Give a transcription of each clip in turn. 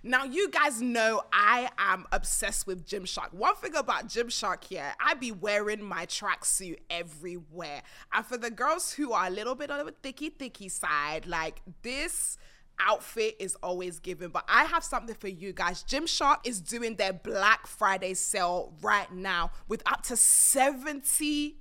Now, you guys know I am obsessed with Gymshark. One thing about Gymshark here, I be wearing my tracksuit everywhere. And for the girls who are a little bit on the thicky side, like this outfit is always given. But I have something for you guys. Gymshark is doing their Black Friday sale right now with up to 70%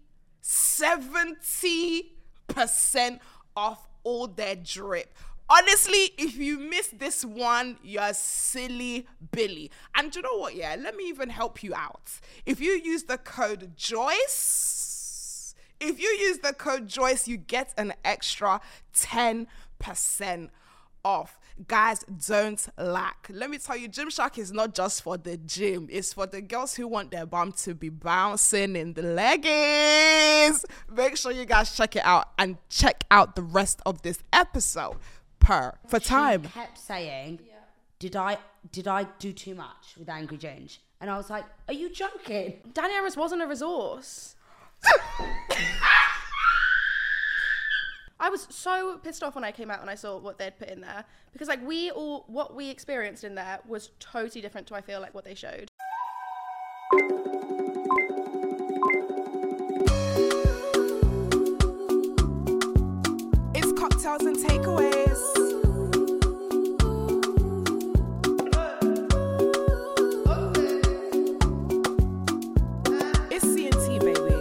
off all their drip. Honestly, if you missed this one, you're silly Billy. And you know what, yeah? Let me even help you out. If you use the code JOYCE, you get an extra 10% off. Guys, don't lack. Let me tell you, Gymshark is not just for the gym. It's for the girls who want their bum to be bouncing in the leggings. Make sure you guys check it out and check out the rest of this episode. For time. She kept saying, did I do too much with Angry Ginge? And I was like, are you joking? Danny Iris wasn't a resource. I was so pissed off when I came out and I saw what they'd put in there, because like what we experienced in there was totally different to, I feel like, what they showed. It's cocktails and takeaways. It's C&T, baby.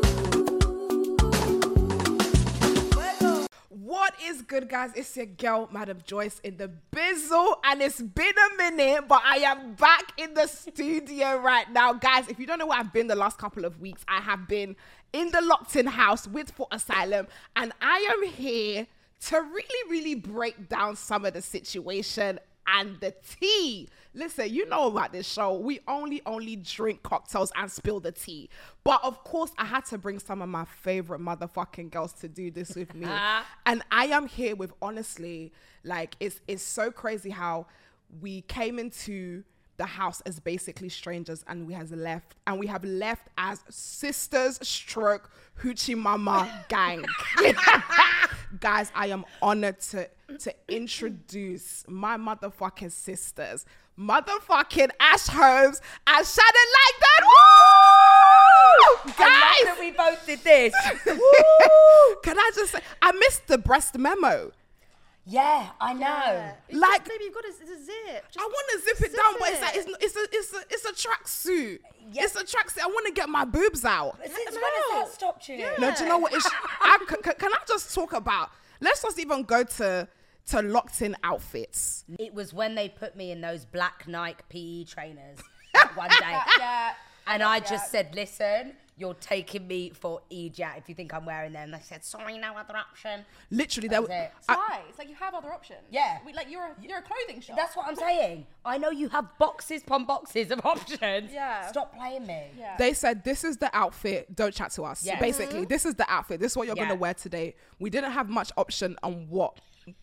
What is good, guys? It's your girl, Madam Joyce, in the bizzle, and it's been a minute, but I am back in the studio right now. Guys, if you don't know where I've been the last couple of weeks, I have been in the locked-in house with Fort Asylum, and I am here to really break down some of the situation and the tea. Listen, you know about this show. We only drink cocktails and spill the tea. But of course, I had to bring some of my favorite motherfucking girls to do this with me. And I am here with, honestly, like, it's so crazy how we came into the house as basically strangers and we have left as sisters stroke hoochie mama gang. Guys, I am honored to introduce my motherfucking sisters, motherfucking Ash Holmes and Shannon Langdon. Woo! Guys, I love that we both did this. Can I just say, I missed the breast memo. Yeah, I know. Yeah. Like, Maybe you've got a zip. I want to zip it down, but it's like it's a tracksuit. Yeah. It's a tracksuit. I want to get my boobs out. Since when has that stopped you? Yeah. No, do you know what? Can I just talk about? Let's just even go to locked in outfits. It was when they put me in those black Nike PE trainers that one day. Yeah. And I just said, listen, you're taking me for idiot if you think I'm wearing them. They said, sorry, no other option. Literally, That was it. It's right. It's like you have other options. Yeah. You're a clothing shop. That's what I'm saying. I know you have boxes upon boxes of options. Yeah. Stop playing me. Yeah. They said, this is the outfit. Don't chat to us. Yeah. Basically, this is the outfit. This is what you're Yeah. going to wear today. We didn't have much option on what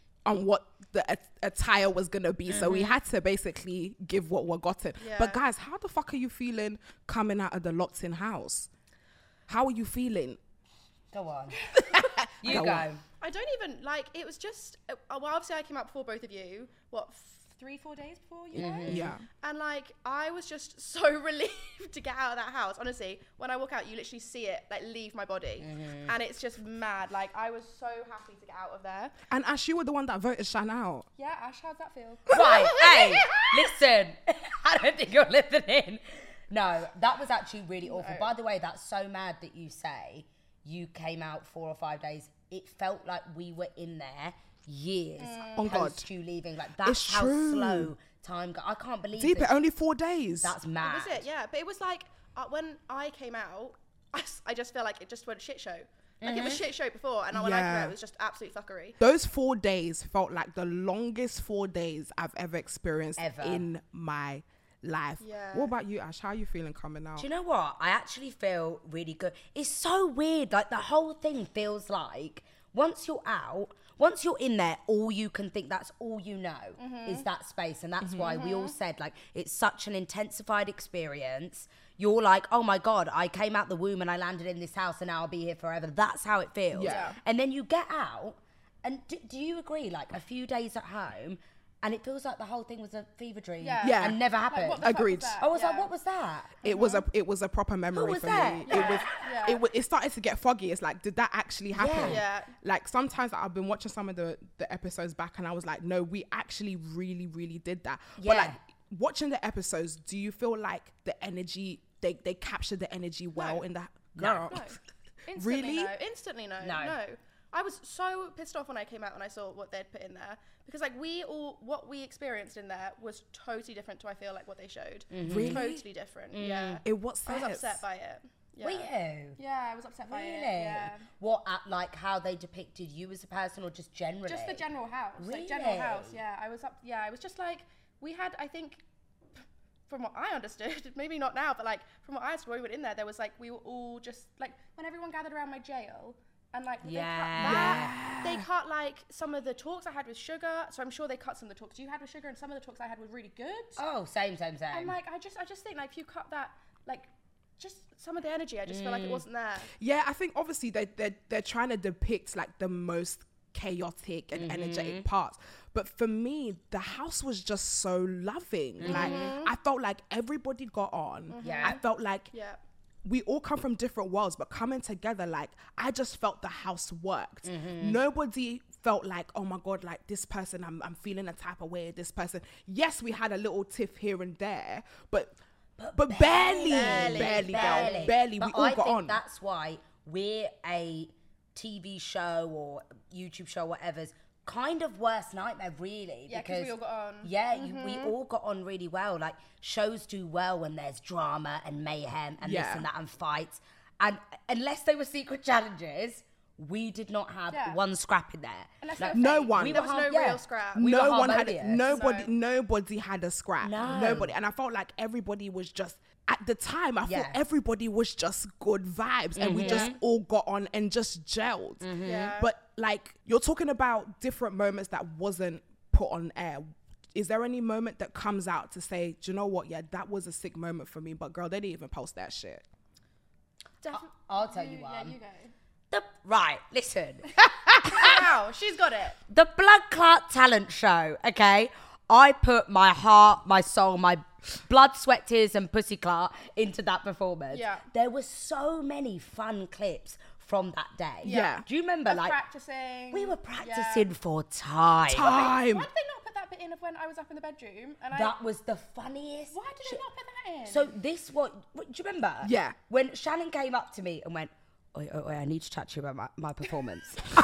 the attire was going to be. So we had to basically give what we're gotten. Yeah. But guys, how the fuck are you feeling coming out of the locked in house? How are you feeling? Go on. You Go go. on. I don't even, like, it was just, well, obviously I came out before both of you, 3-4 days before you guys? Yeah. And, like, I was just so relieved to get out of that house. Honestly, when I walk out, you literally see it, like, leave my body. And it's just mad. Like, I was so happy to get out of there. And Ash, you were the one that voted Shan out. Yeah, Ash, how'd that feel? Right, hey, listen. I don't think you're listening. No, that was actually really awful. By the way, that's so mad that you say you came out 4 or 5 days. It felt like we were in there years Oh, God. post you leaving. Like, that's It's how true. slow time goes. I can't believe Deep it, this. only 4 days. That's mad. Was it? Yeah. But it was like, when I came out, I just feel like it just went shit show. Like, it was shit show before. And when I came Yeah. out, it was just absolute fuckery. Those 4 days felt like the longest 4 days I've ever experienced in my life. Yeah. What about you, Ash? How are you feeling coming out? Do you know what? I actually feel really good. It's so weird. Like, the whole thing feels like once you're out, once you're in there, all you can think, that's all you know is that space. And that's why we all said, like, it's such an intensified experience. You're like, oh my God, I came out the womb and I landed in this house and now I'll be here forever. That's how it feels. Yeah. And then you get out, and do you agree? Like, a few days at home, and it feels like the whole thing was a fever dream. Yeah. And never Like, happened. what the fuck Agreed. was that? I was like, Yeah. what was that? It was a proper memory was for that? me. Yeah. It started to get foggy. It's like, did that actually happen? Yeah. Like sometimes I've been watching some of the episodes back and I was like, no, we actually really, really did that. But Yeah. like watching the episodes, do you feel like the energy, they captured the energy well in that? Girl. No. Instantly Really? no. Instantly no. No. No. I was so pissed off when I came out and I saw what they'd put in there, because like what we experienced in there was totally different to, I feel like, what they showed. Really? Totally different. Yeah. In what I was sense? upset by it. Yeah. Were you? Yeah, I was upset by Really? it. Yeah. What, at like how they depicted you as a person, or just generally? Just the general house. Like general Really? house. Yeah. I was just like, we had, I think, from what I understood, maybe not now, but like from what I understood when we went in there was like, we were all just like, when everyone gathered around my jail, and like they cut that, they cut like some of the talks I had with Sugar. So I'm sure they cut some of the talks you had with Sugar, and some of the talks I had were really good. Oh, same. And like I just think like if you cut that, like just some of the energy, I just feel like it wasn't there. Yeah, I think obviously they're trying to depict like the most chaotic and energetic parts, but for me the house was just so loving. Like I felt like everybody got on. Yeah. I felt like Yeah. we all come from different worlds, but coming together, like I just felt the house worked. Nobody felt like, oh my god, like this person, I'm feeling a type of way. This person, yes, we had a little tiff here and there, but barely. But We all I got think on. that's why we're a TV show or YouTube show, whatever's kind of worst nightmare, really. Yeah, 'cause we all got on. Yeah, we all got on really well. Like shows do well when there's drama and mayhem and this Yeah. and that and fights. And unless they were secret challenges, we did not have Yeah. one scrap in there. Unless Like, they were No fake. one. There was no yeah. real scrap. We No were one had harmonious. nobody had a scrap. No. Nobody. And I felt like everybody was just, at the time I Yeah. thought everybody was just good vibes and we just all got on and just gelled. Yeah. But like you're talking about different moments that wasn't put on air. Is there any moment that comes out to say, do you know what? Yeah, that was a sick moment for me, but girl, they didn't even post that shit. I'll tell you one. Yeah, you go. Right, listen. Wow, she's got it. The Blood Clot talent show, okay? I put my heart, my soul, my blood, sweat, tears, and pussy clot into that performance. Yeah. There were so many fun clips from that day. Yeah. Do you remember, like, Practicing. we were Yeah. practicing for time. Time. Why did they not put that bit in of when I was up in the bedroom? And That was the funniest. why did they not put that in? So this what do you remember? Yeah. When Shannon came up to me and went, oi, I need to chat to you about my performance.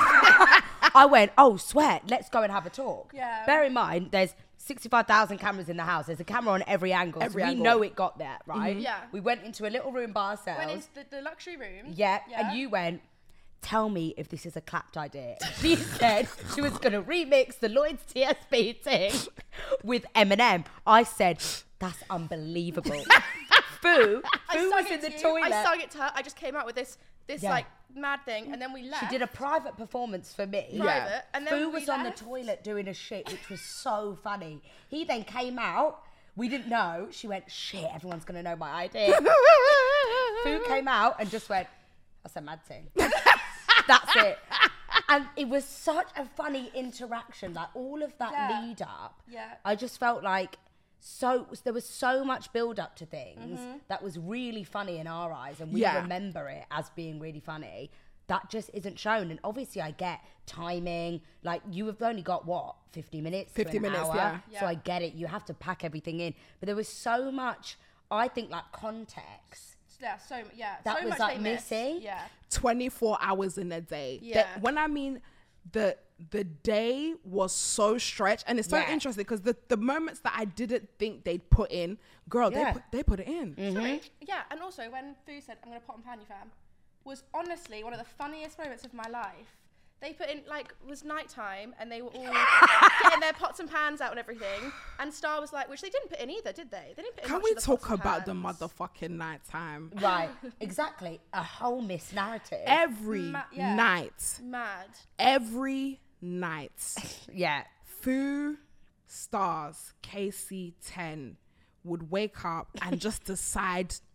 I went, oh, sweat, let's go and have a talk. Yeah. Bear in mind, there's 65,000 cameras in the house. There's a camera on every angle. Every so we angle. know it got there, right? Yeah. We went into a little room by ourselves. went into the luxury room. Yeah, and you went, tell me if this is a clapped idea. She said she was going to remix the Lloyd's TSB thing with Eminem. I said, that's unbelievable. Fu was in the toilet. I sung it to her. I just came out with this Yeah. like mad thing, and then we left. She did a private performance for me. private, and then Fu we was on the left. toilet doing a shit, which was so funny. He then came out. We didn't know. She went, shit, everyone's going to know my idea. Fu came out and just went, that's a mad thing. That's it. And it was such a funny interaction. Like all of that Yeah. lead up. Yeah. I just felt like there was so much build up to things that was really funny in our eyes, and we Yeah. remember it as being really funny. That just isn't shown. And obviously I get timing, like you have only got what, 50 minutes 50 to an minutes, hour? yeah. So I get it, you have to pack everything in, but there was so much, I think, like context Yeah, so that so was much like they missed. missing. Yeah. 24 hours in a day. Yeah. When I mean the day was so stretched, and it's so Yeah. interesting because the moments that I didn't think they'd put in, girl, Yeah. they put it in. Sorry. Yeah, and also when Fu said, I'm going to pot and pan you, fam, was honestly one of the funniest moments of my life. They put in, like, it was nighttime, and they were all getting their pots and pans out and everything. And Star was like, which they didn't put in either, did they? They didn't put in Can much we of the talk pots and about the pans. motherfucking nighttime? Right, exactly. A whole missed narrative. Every yeah. night, Mad. every night, Yeah. Fu, Stars, KC10 would wake up and just decide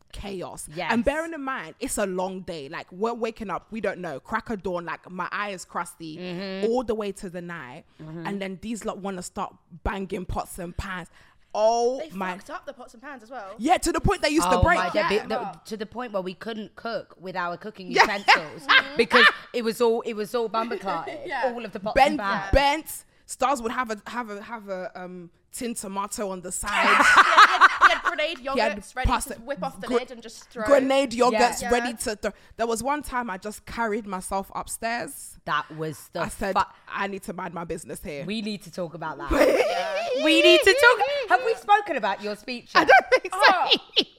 chaos. Yes. And bearing in mind, it's a long day. Like, we're waking up, we don't know, crack of dawn, like my eye is crusty all the way to the night. And then these lot want to start banging pots and pans. Oh They my. fucked up the pots and pans as well. Yeah, to the point they used to Oh break. my Yeah. God, to the point where we couldn't cook with our cooking utensils because it was all bumper clotted. Yeah. All of the pots and Bent, pans. bent. Stars would have a tin tomato on the side. He had grenade had yogurts ready pasta- to whip off the gr- lid and just throw. Grenade yogurts Yeah. ready to throw. There was one time I just carried myself upstairs. That was the. I said, I need to mind my business here. We need to talk about that. We need to talk. Have we spoken about your speech? I yet? don't think so. Oh.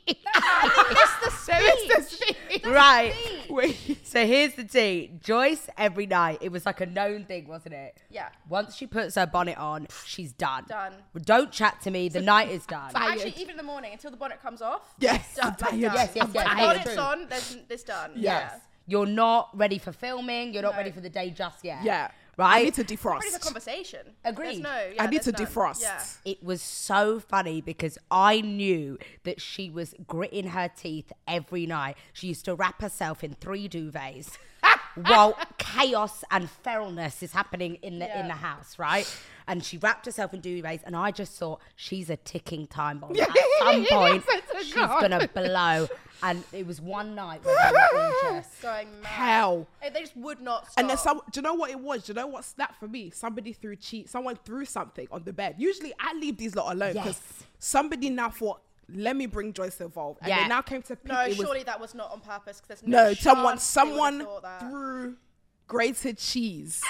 I missed the speech. Right. Wait. So here's the tea. Joyce, every night, it was like a known thing, wasn't it? Yeah. Once she puts her bonnet on, she's done. Done. Don't chat to me. The night is done. Tired. Actually, even in the morning until the bonnet comes off. Yes, Done. I'm tired. Done. Yes, yes, When yes. the I bonnet's agree. on, there's this done. Yes. Yeah. You're not ready for filming. You're not No. ready for the day just yet. Yeah. Right? I need to defrost. Ready for conversation. Agreed. There's no, I need to there's none. defrost. Yeah. It was so funny because I knew that she was gritting her teeth every night. She used to wrap herself in 3 duvets while chaos and feralness is happening in the Yeah. house, right? And she wrapped herself in duvets, and I just thought she's a ticking time bomb. At some point, she's gonna blow. And it was one night where they were all just Going mad. Hell. They just would not stop. And then do you know what it was? Do you know what snapped for me? Someone threw something on the bed. Usually I leave these lot alone because Yes. somebody now thought, let me bring Joyce involved. And Yeah. they now came to pick No, it was, surely that was not on purpose. 'Cause there's no, chance someone they would've thought that. threw grated cheese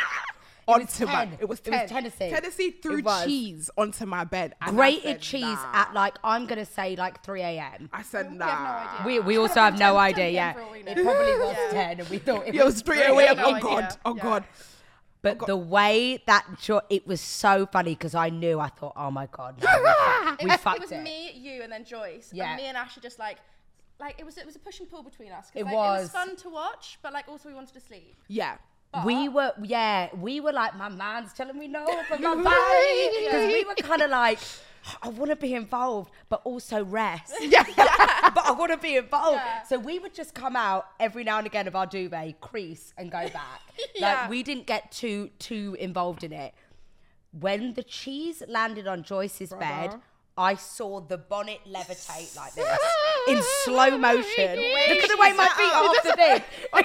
onto my. 10. It was It was 10. Tennessee. Tennessee threw It was. cheese onto my bed. And I grated said, cheese nah. at like, I'm gonna say like 3 a.m. I said, We nah. have no idea. We It also could've have been no 10 idea, PM yeah. for all we know. It probably was Yeah. 10 and we thought it It was was 3 3 a.m. no Oh idea. God. Oh Yeah. God. But the way that it was so funny because I knew, I thought, oh my God, no, we It fucked was it. me, you, and then Joyce. Yeah. And me and Ashley just like it was a push and pull between us. 'Cause, It like, It was. was fun to watch, but like also we wanted to sleep. Yeah. We were like, my man's telling me no, but my body. Because we were kind of like, I want to be involved, but also rest. Yeah. But I want to be involved. Yeah. So we would just come out every now and again of our duvet, crease, and go back. Yeah. Like we didn't get too involved in it. When the cheese landed on Joyce's bed, I saw the bonnet levitate like this in slow motion. Look at the way my feet are off the bed.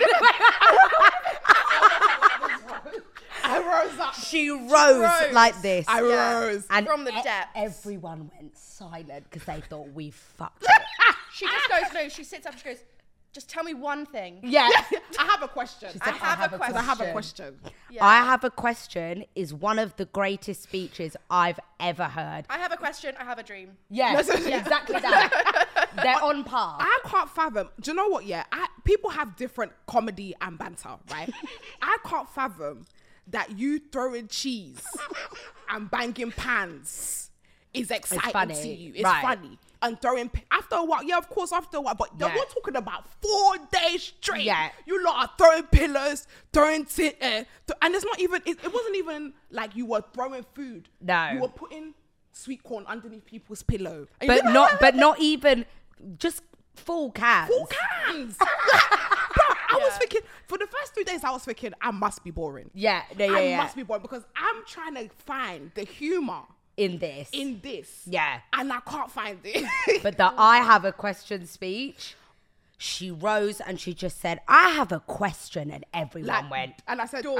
I rose up. She rose rose. like this. I rose. And From the depths. everyone went silent because they thought we fucked it. She just goes, no, she sits up and she goes, just tell me one thing. Yeah. I have a question. I have a question. I have a question. Yeah. I have a question is one of the greatest speeches I've ever heard. I have a question. I have a dream. Yeah, exactly that. They're on par. I can't fathom. Do you know what? Yeah, people have different comedy and banter, right? I can't fathom that you throwing cheese and banging pans is exciting funny, to you. It's right. funny. And throwing after a while, yeah, of course, after a while. But Yeah. we're talking about 4 days straight. Yeah. You lot are throwing pillows, throwing and it's not even. It wasn't even like you were throwing food. No. you were putting sweet corn underneath people's pillow. And you But not even just full cans. full cans. Bro, I was thinking for the first 3 days, I was thinking I must be boring. Yeah, I must be boring because I'm trying to find the humor in this. in this. Yeah. and I can't find it. But the I have a question speech, she rose and she just said, I have a question, and everyone went. And I said,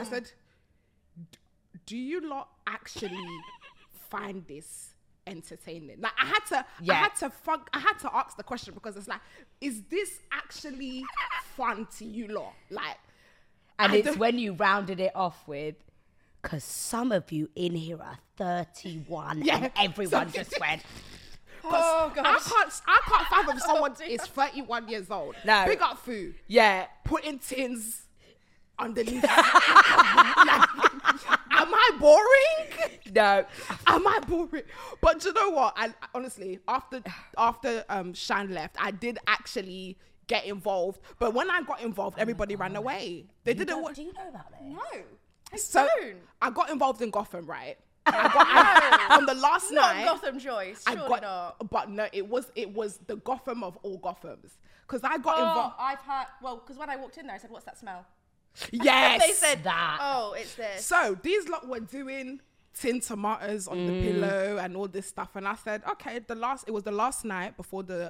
do you lot actually find this entertaining? Like I had to ask the question because it's like, is this actually fun to you lot? Like, And I it's don't- when you rounded it off with, because some of you in here are 31, Yeah. and everyone just went, Oh, gosh. I can't fathom someone dear. is 31 years old. No. Pick up food, yeah. putting tins underneath. Like, am I boring? No. Am I boring? But you know what? I honestly, after Shan left, I did actually get involved. But when I got involved, everybody ran away. They didn't want. Do you know about this? No. I So don't. I got involved in Gotham, right? On the last Not night, Gotham Joyce. Surely not. but no, it was the Gotham of all Gothams. Because I got involved. I've heard. Well, because when I walked in there, I said, "What's that smell?" Yes. They said that. Oh, it's this. So these lot were doing tin tomatoes on the pillow and all this stuff, and I said, okay, it was the last night before the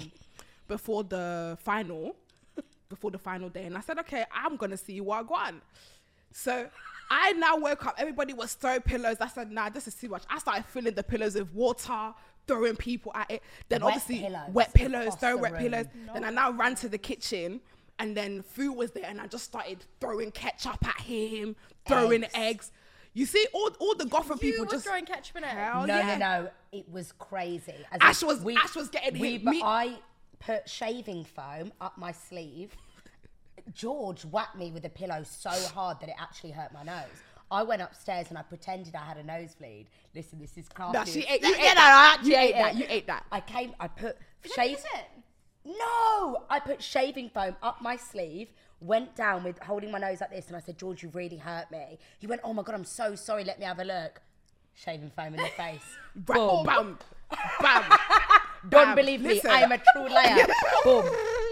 final day, and I said, okay, I'm gonna see what I got. So I now woke up. Everybody was throwing pillows. I said, nah, this is too much. I started filling the pillows with water, throwing people at it. Then Wet obviously pillows wet pillows, across throwing the wet room. pillows. Then I now ran to the kitchen. And then food was there, and I just started throwing ketchup at him, throwing eggs. You see, all the Gotham You people were just throwing ketchup in it. hell No, yeah. no, it was crazy. As Ash in, was getting hit. But I put shaving foam up my sleeve. George whacked me with a pillow so hard that it actually hurt my nose. I went upstairs and I pretended I had a nosebleed. Listen, this is classy. No, she ate. You Yeah, ate no, I that. actually You ate ate that. it. You ate that. I put Did you shave. use it? No, I put shaving foam up my sleeve, went down with holding my nose like this, and I said, George, you really hurt me. He went, oh my God, I'm so sorry, let me have a look. Shaving foam in the face. Boom, bam, bam. Don't Bam. believe me, Listen. I am a true liar. Boom.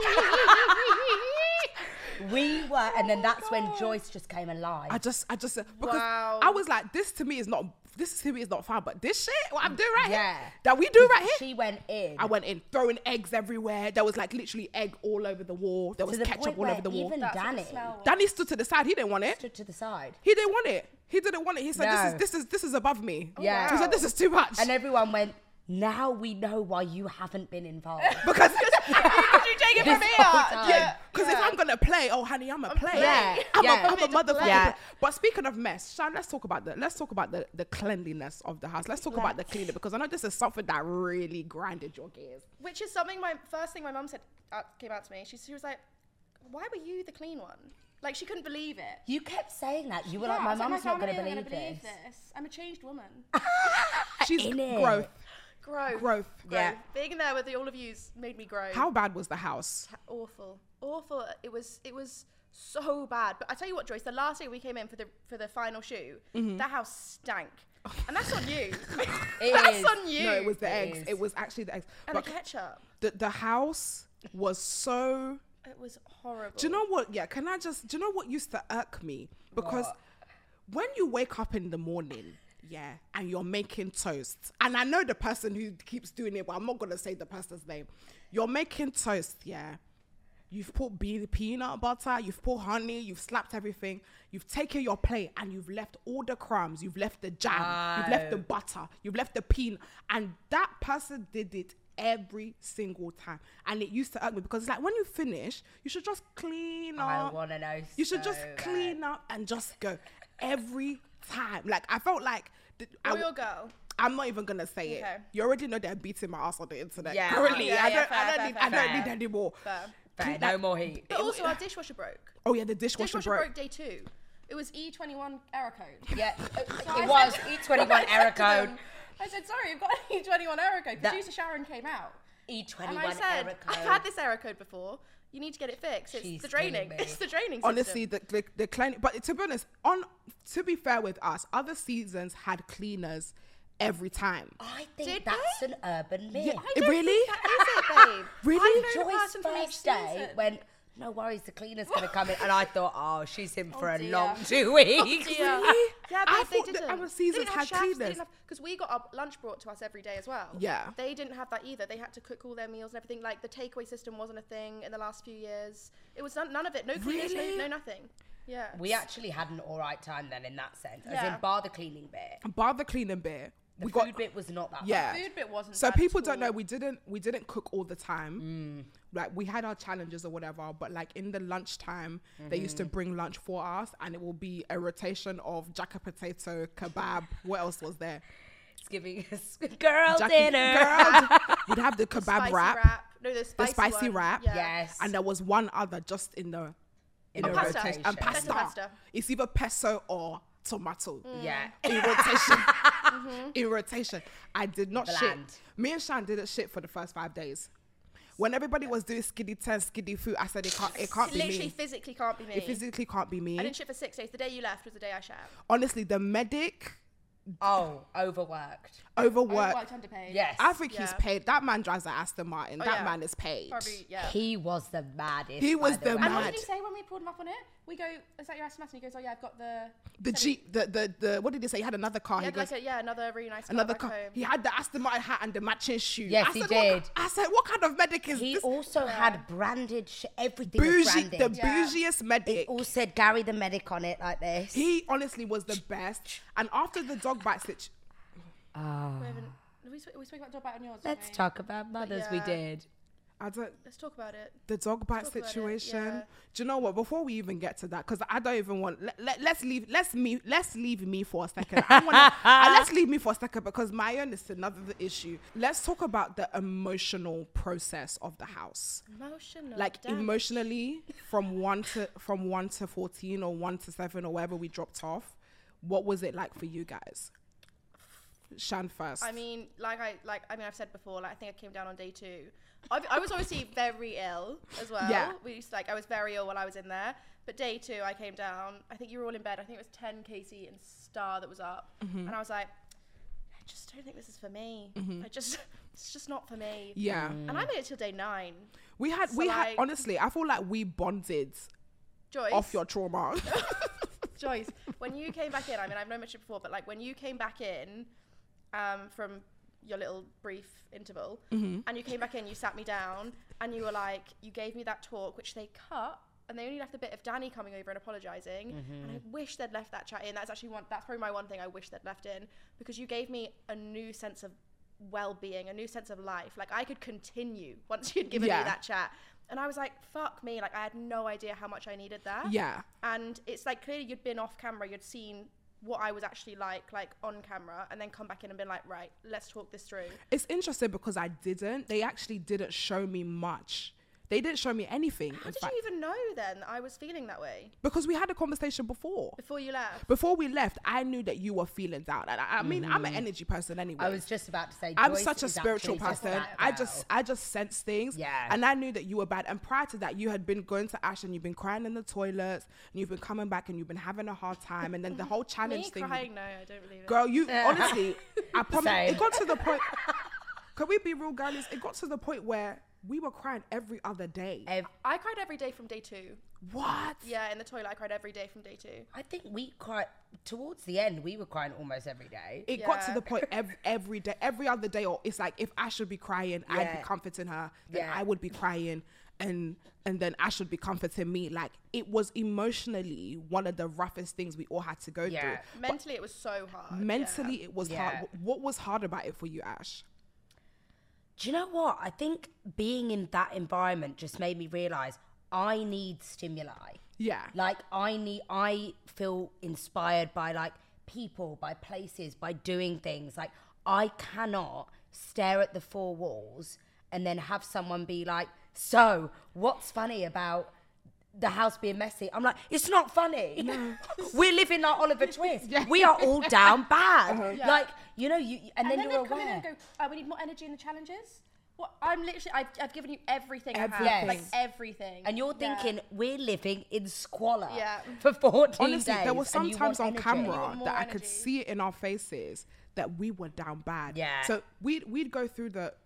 We were, and then that's when Joyce just came alive. I just because Wow. I was like, this to me is not fun, but this shit, what I'm doing right Yeah. here, that we do right here. She went in. I went in throwing eggs everywhere. There was like literally egg all over the wall. There was to the ketchup point all where over the wall. even That's what the Danny smell was. Danny stood to the side. He didn't want it. stood to the side. He didn't want it. He didn't want it. He said, No. this is above me. Yeah. He said, this is too much. And everyone went, now we know why you haven't been involved. because Did you take it from This here? whole time. yeah, because if I'm gonna play, oh honey, I'm a player. Yeah, I'm yeah. a motherfucker. Yeah. But speaking of mess, Shan, let's talk about the cleanliness of the house. Let's talk about the cleaning, because I know this is something that really grinded your gears. Which is something first thing my mum said came out to me. She was like, "Why were you the clean one?" Like she couldn't believe it. You kept saying that. You were Yeah, like, I my was mum's not going to family believe isn't gonna this. I'm a changed woman. She's In it. growth. Growth. Yeah. Being there with all of you's made me grow. How bad was the house? Awful. It was so bad. But I tell you what, Joyce, the last day we came in for the final shoot, that house stank. And that's on you. That's is. on you. No, it was the It eggs. is. It was actually the eggs. And But the ketchup. the house was so. It was horrible. Do you know what? Yeah, can I just? Do you know what used to irk me? Because when you wake up in the morning, yeah, and you're making toast, and I know the person who keeps doing it, but I'm not gonna say the person's name. You're making toast, yeah. You've put peanut butter, you've put honey, you've slapped everything. You've taken your plate and you've left all the crumbs. You've left the jam, you've left the butter, you've left the peanut, and that person did it every single time. And it used to irk me, because it's like, when you finish, you should just clean up. I want to know. You should so just bad. clean up and just go every time. Like, I felt like Boy or girl? I'm not even gonna say it. Okay. You already know they're beating my ass on the internet. Yeah. Currently, Yeah, I yeah, don't, fair, I don't fair, need, fair, I don't fair. need any more. Fair. Fair, no more heat. But also our dishwasher broke. Oh yeah, the dishwasher broke. day 2. It was E21 error code. Yeah, I it was said- E21 I said error to them- code. I said, sorry, I've got an E21 error code. That- Producer Sharon came out. E21 And I said, error code. I've had this error code before. You need to get it fixed. It's She's the draining. killing me. It's the draining system. Honestly, the cleaning. But to be honest, to be fair with us, other seasons had cleaners every time. I think Did that's they? an urban myth. Yeah, I don't really? think that is it, babe. Really? I know the Joyce person from each first day season. went, no worries, the cleaner's going to come in. And I thought, oh, she's in for a dear. long 2 weeks. Yeah. Really? Yeah, I but they thought that didn't. our seasons had cleaners. Because we got our lunch brought to us every day as well. Yeah. They didn't have that either. They had to cook all their meals and everything. Like, the takeaway system wasn't a thing in the last few years. It was none of it. No cleaners, Really? no nothing. Yeah. We actually had an all right time then in that sense. As Yeah. in, bar the cleaning bit. Bar the cleaning bit. The we food got bit was not that yeah. Food bit wasn't So bad people at don't know all. we didn't cook all the time. Like, we had our challenges or whatever, but like in the lunchtime they used to bring lunch for us, and it will be a rotation of jacket potato, kebab. What else was there? It's giving us girl Jackie- dinner. Girl, we'd have the kebab Spicy wrap, No, the the spicy, spicy one. wrap, Yeah. Yes. and there was one other just in the In a the pasta. rotation. And rotation. pasta. It's either pesto or tomato. Yeah. In rotation. In rotation. I did not Bland. shit. Me and Shan didn't shit for the first 5 days. When everybody was doing skiddy 10, skiddy food, I said it can't be Literally, me. physically can't be me. It physically can't be me. I didn't shit for 6 days. The day you left was the day I shat. Honestly, the medic Oh, overworked. overworked. Underpaid. Yes. I think he's Yeah. paid. That man drives an Aston Martin. Oh, that yeah. man is paid. Probably, yeah. He was the maddest. He was by the way. And what mad. did he say when we pulled him up on it? We go, is that your Aston Martin? He goes, oh yeah, I've got the Jeep, the what did he say? He had another car. He He had goes, like another really nice another car car. back home. He had the Aston Martin hat and the matching shoe. Yes, I he said, did. I said, what kind of medic is He this? also had branded everything was Bougie, branded. the Yeah. bougiest medic. It all said Gary the medic on it like this. He honestly was the best. And after the dog bite situation, We haven't. We spoke about dog bite on yours. didn't Let's we? talk about mothers. We yeah. did. I don't. Let's talk about it. The dog bite Talk about it, situation. yeah. Do you know what? Before we even get to that, because I don't even want. Let's leave me for a second. Let's leave me for a second because my own is another issue. Let's talk about the emotional process of the house. Emotional. Like damage. emotionally, from 1 to 14 or 1 to 7 or wherever we dropped off. What was it like for you guys? Shan first. I mean, I've said before. Like, I think I came down on day 2. I was obviously very ill as well. Yeah. I was very ill while I was in there. But day 2, I came down. I think you were all in bed. I think it was 10, Casey, and Star that was up. Mm-hmm. And I was like, I just don't think this is for me. It's just not for me. yeah. And I made it till day 9. We had like- honestly, I feel like we bonded Joyce. off your trauma. Joyce, when you came back in, I mean, I've known much before, but like when you came back in from your little brief interval, and you came back in, you sat me down, and you were like, you gave me that talk, which they cut, and they only left a bit of Danny coming over and apologising, and I wish they'd left that chat in. That's probably my one thing I wish they'd left in, because you gave me a new sense of well-being, a new sense of life. Like, I could continue once you'd given me that chat. And I was like, fuck me. Like, I had no idea how much I needed that. Yeah. And it's like, clearly you'd been off camera, you'd seen what I was actually like on camera, and then come back in and been like, right, let's talk this through. It's interesting because I didn't. They actually didn't show me much. They didn't show me anything. How did you even know then that I was feeling that way Because we had a conversation before. before you left? Before we left, I knew that you were feeling down. And I mean, I'm an energy person anyway. I was just about to say, I'm Joyce such a is spiritual actually just person. that I just sense things. Yeah. And I knew that you were bad. And prior to that, you had been going to Ash and you've been crying in the toilets and you've been coming back and you've been having a hard time. And then the whole challenge Me thing. crying? No, I don't believe it. Girl, you honestly, I promise. Same. It got to the point. Can we be real, girlies? It got to the point where we were crying every other day. I cried every day from day 2. What? Yeah, in the toilet, I cried every day from day 2. I think we cried towards the end. We were crying almost every day. It got to Yeah. the point every day, every other day, or it's like if Ash would be crying, I'd Yeah. be comforting her, then Yeah. I would be crying, and then Ash would be comforting me. Like, it was emotionally one of the roughest things we all had to go Yeah. through. Mentally, it was so hard. Mentally, it was Yeah. hard. What was hard about it for you, Ash? Do you know what? I think being in that environment just made me realize I need stimuli. Yeah. Like I feel inspired by like people, by places, by doing things. Like I cannot stare at the 4 walls and then have someone be like, so what's funny about the house being messy? I'm like, it's not funny. We're living like Oliver Twist. We are all down bad. Yeah. Like, you know, and then then you're they'd come in aware. and go, we need more energy in the challenges. What? I'm literally, I've given you everything I have. Everything. Like, everything. And you're Yeah. thinking, we're living in squalor Yeah. for 14 Honestly, days. there were some and you times want on energy. You camera want more that I could energy. see it in our faces that we were down bad. Yeah. So we'd go through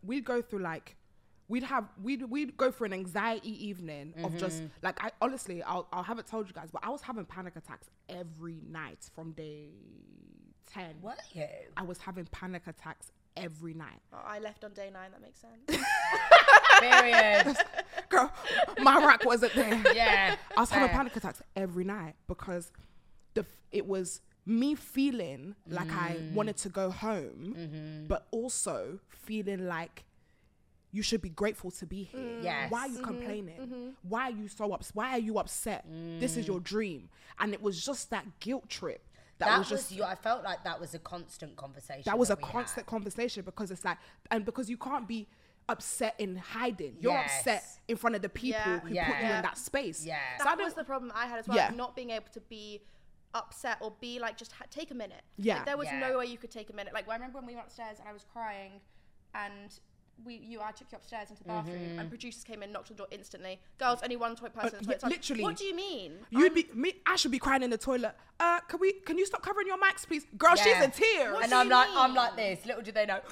an anxiety evening of just like, I honestly, I haven't told you guys, but I was having panic attacks every night from day 10. Were you? I was having panic attacks every night. Oh, I left on day 9, that makes sense. Period. Girl, my rack wasn't there. Yeah. I was having fair. panic attacks every night because it was me feeling like I wanted to go home, but also feeling like you should be grateful to be here. Yes. Why are you complaining? Why are you so upset? Why are you upset? This is your dream. And it was just that guilt trip. That was just you. I felt like that was a constant conversation. that was a we constant had. conversation because it's like, and because you can't be upset in hiding. You're Yes. upset in front of the people Yeah. who put you Yeah. in that space. Yeah. So I That don't- was the problem I had as well. Yeah. Not being able to be upset or be like, just take a minute. Yeah. Like, there was Yeah. no way you could take a minute. Like, I remember when we went upstairs and I was crying and I took you upstairs into the bathroom, and producers came in, knocked on the door instantly. Girls, only one person in the toilet. literally. What do you mean? I should be crying in the toilet. Can you stop covering your mics, please? Girl, she's in tears. What And do you I'm mean? like this. Little do they know.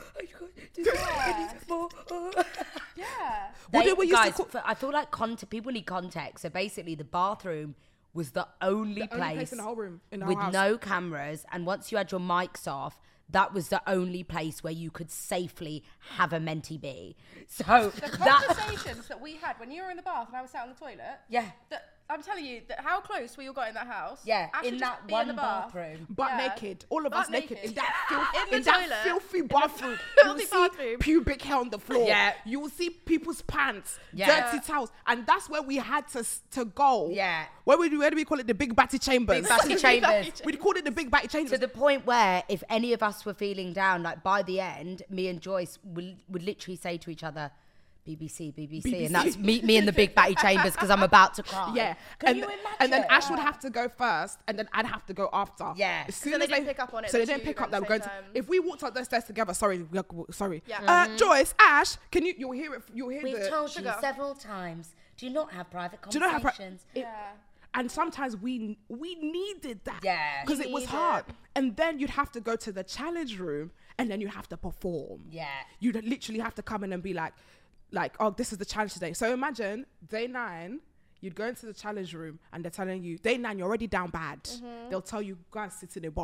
Yeah. What did we used to call- I feel like people need context. So basically, the bathroom was the only place in the whole room, in the with whole house. no cameras, and once you had your mics off, that was the only place where you could safely have a mentee be. So The that conversations that we had when you were in the bath and I was sat on the toilet. Yeah. I'm telling you that how close we all got in that house. yeah, Ash would in just that be one in the bath. bathroom. Butt Yeah. naked, all of Butt us naked, naked. in that In the that toilet. filthy bathroom. filthy You will see bathroom. pubic hair on the floor. Yeah. You will see people's pants, Yeah. dirty towels, and that's where we had to go. Yeah. Where do we call it? The big batty chambers. Big batty chambers. We'd call it the big batty chambers. To the point where if any of us were feeling down, like by the end, me and Joyce would literally say to each other, BBC, and that's meet me in the big batty chambers because I'm about to cry. Yeah, Can you imagine? and then Ash would have to go first, and then I'd have to go after. Yeah. As So soon they as didn't pick up on it, So they the didn't two pick up at that the we're going same to. time. If we walked up the stairs together, sorry. Yeah. Joyce, Ash, can you? You'll hear it. You'll hear We've the. told Sugar. you several times, do not have private Do you not have conversations. Yeah. And sometimes we needed that. Yeah. Because You it was need hard. it. And then you'd have to go to the challenge room, and then you have to perform. Yeah. You'd literally have to come in and be like, oh, this is the challenge today. So imagine day 9, you'd go into the challenge room and they're telling you, day 9, you're already down bad. They'll tell you, go and sit in a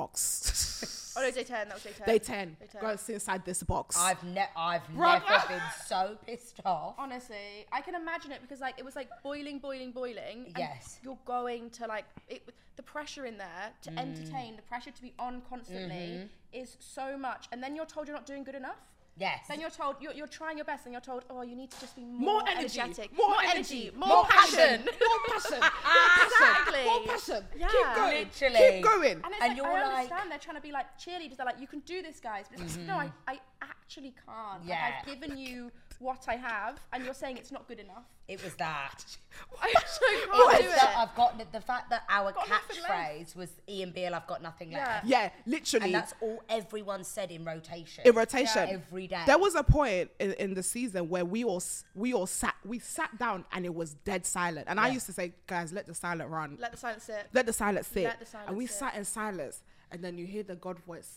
box. Oh no, day 10. That was day 10. Day 10, Day 10. go and sit inside this box. I've Bruh. never been so pissed off. Honestly, I can imagine it because like it was like boiling. And Yes. you're going to like the pressure in there to entertain, the pressure to be on constantly is so much. And then you're told you're not doing good enough. Yes. Then you're told you're trying your best, and you're told, oh, you need to just be more more energy, energetic, more energy, more passion. more passion, Exactly. more passion. Yeah. Keep going, Literally. keep going. And it's And like, you're I like- understand they're trying to be like cheerleaders. They're like, you can do this, guys. But it's like, no, I actually can't. Yeah. Like, I've given you what I have, and you're saying it's not good enough. It was that. I actually can't do it. I've got the fact that our Got nothing catchphrase was Ian Beale, I've got nothing left. Yeah, literally. And that's all everyone said in rotation. in rotation. Yeah. Every day. There was a point in the season where we sat down and it was dead silent. And I Yeah. used to say, guys, let the silent run. Let the silence sit. Let the silence sit. Let the silence and we sit. sat in silence. And then you hear the God voice.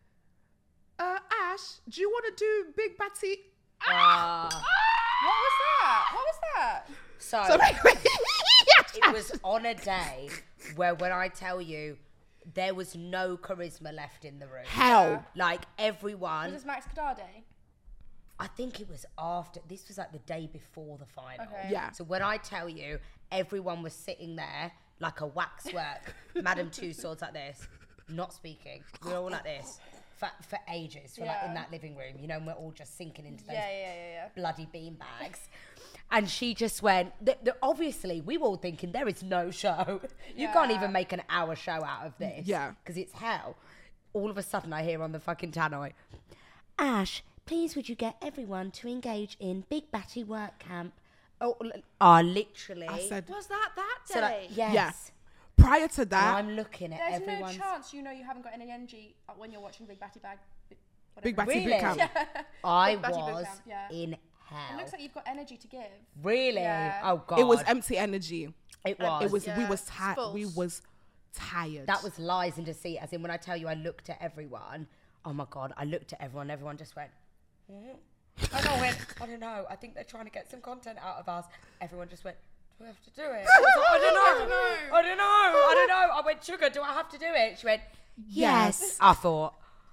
Ash, do you want to do Big Batty? What was that? What was that? So, it was on a day where when I tell you, there was no charisma left in the room. Hell. Like Was everyone, this Max Kadar day? I think it was after, this was like the day before the final. Okay. Yeah. So when I tell you, everyone was sitting there like a waxwork, Madame Two Swords like this, not speaking. We were all like this for ages, like Yeah. in that living room, you know, and we're all just sinking into those Yeah. bloody bean bags. And she just went, obviously, we were all thinking there is no show. You can't Yeah. even make an hour show out of this. Yeah. Because it's hell. All of a sudden, I hear on the fucking tannoy, Ash, please would you get everyone to engage in Big Batty Work Camp? Literally. I said, Was that so day? like, yes. yeah. Prior to And that, I'm looking at There's everyone's. no chance you know you haven't got any energy when you're watching Big Batty Bag. Big whatever. Batty Really? Boot Camp. I Big Batty Boot was Camp, yeah. in It hell. looks like you've got energy to give. Really? Yeah. Oh god. It was empty energy. It was. It was. We Yeah, was it's tired. We false. was tired. That was lies and deceit. As in, when I tell you, I looked at everyone. Oh my god! I looked at everyone. Everyone just went. And I went. I don't know. I think they're trying to get some content out of us. Everyone just went. Do I have to do it? I was like, I don't know. I went, Sugar, do I have to do it? She went, yes. I thought.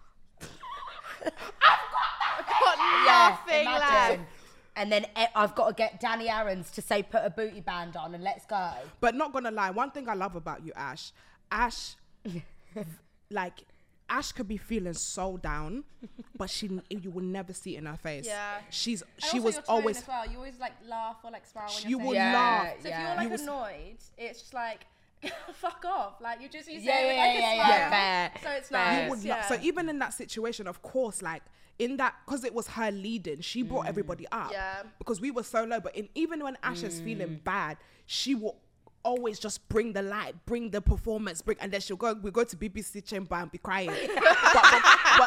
Laughing, imagine. And then I've got to get Danny Aarons to say, put a booty band on and let's go. But not gonna lie, one thing I love about you, Ash, like Ash could be feeling so down, but you will never see it in her face. Yeah. She And was also your tone always. as well. You always like laugh or like smile when You you're would saying it. laugh. So if Yeah. you're like You was- annoyed, it's just like fuck off. Like you say it with Yeah, like a smile. fair. So it's Fair. nice. You would yeah. So even in that situation, of course, like in that, because it was her leading, she brought everybody up. Yeah. Because we were so low. But even when Ash is feeling bad, she will always just bring the light, bring the performance, and then we go to BBC Chamber and be crying. but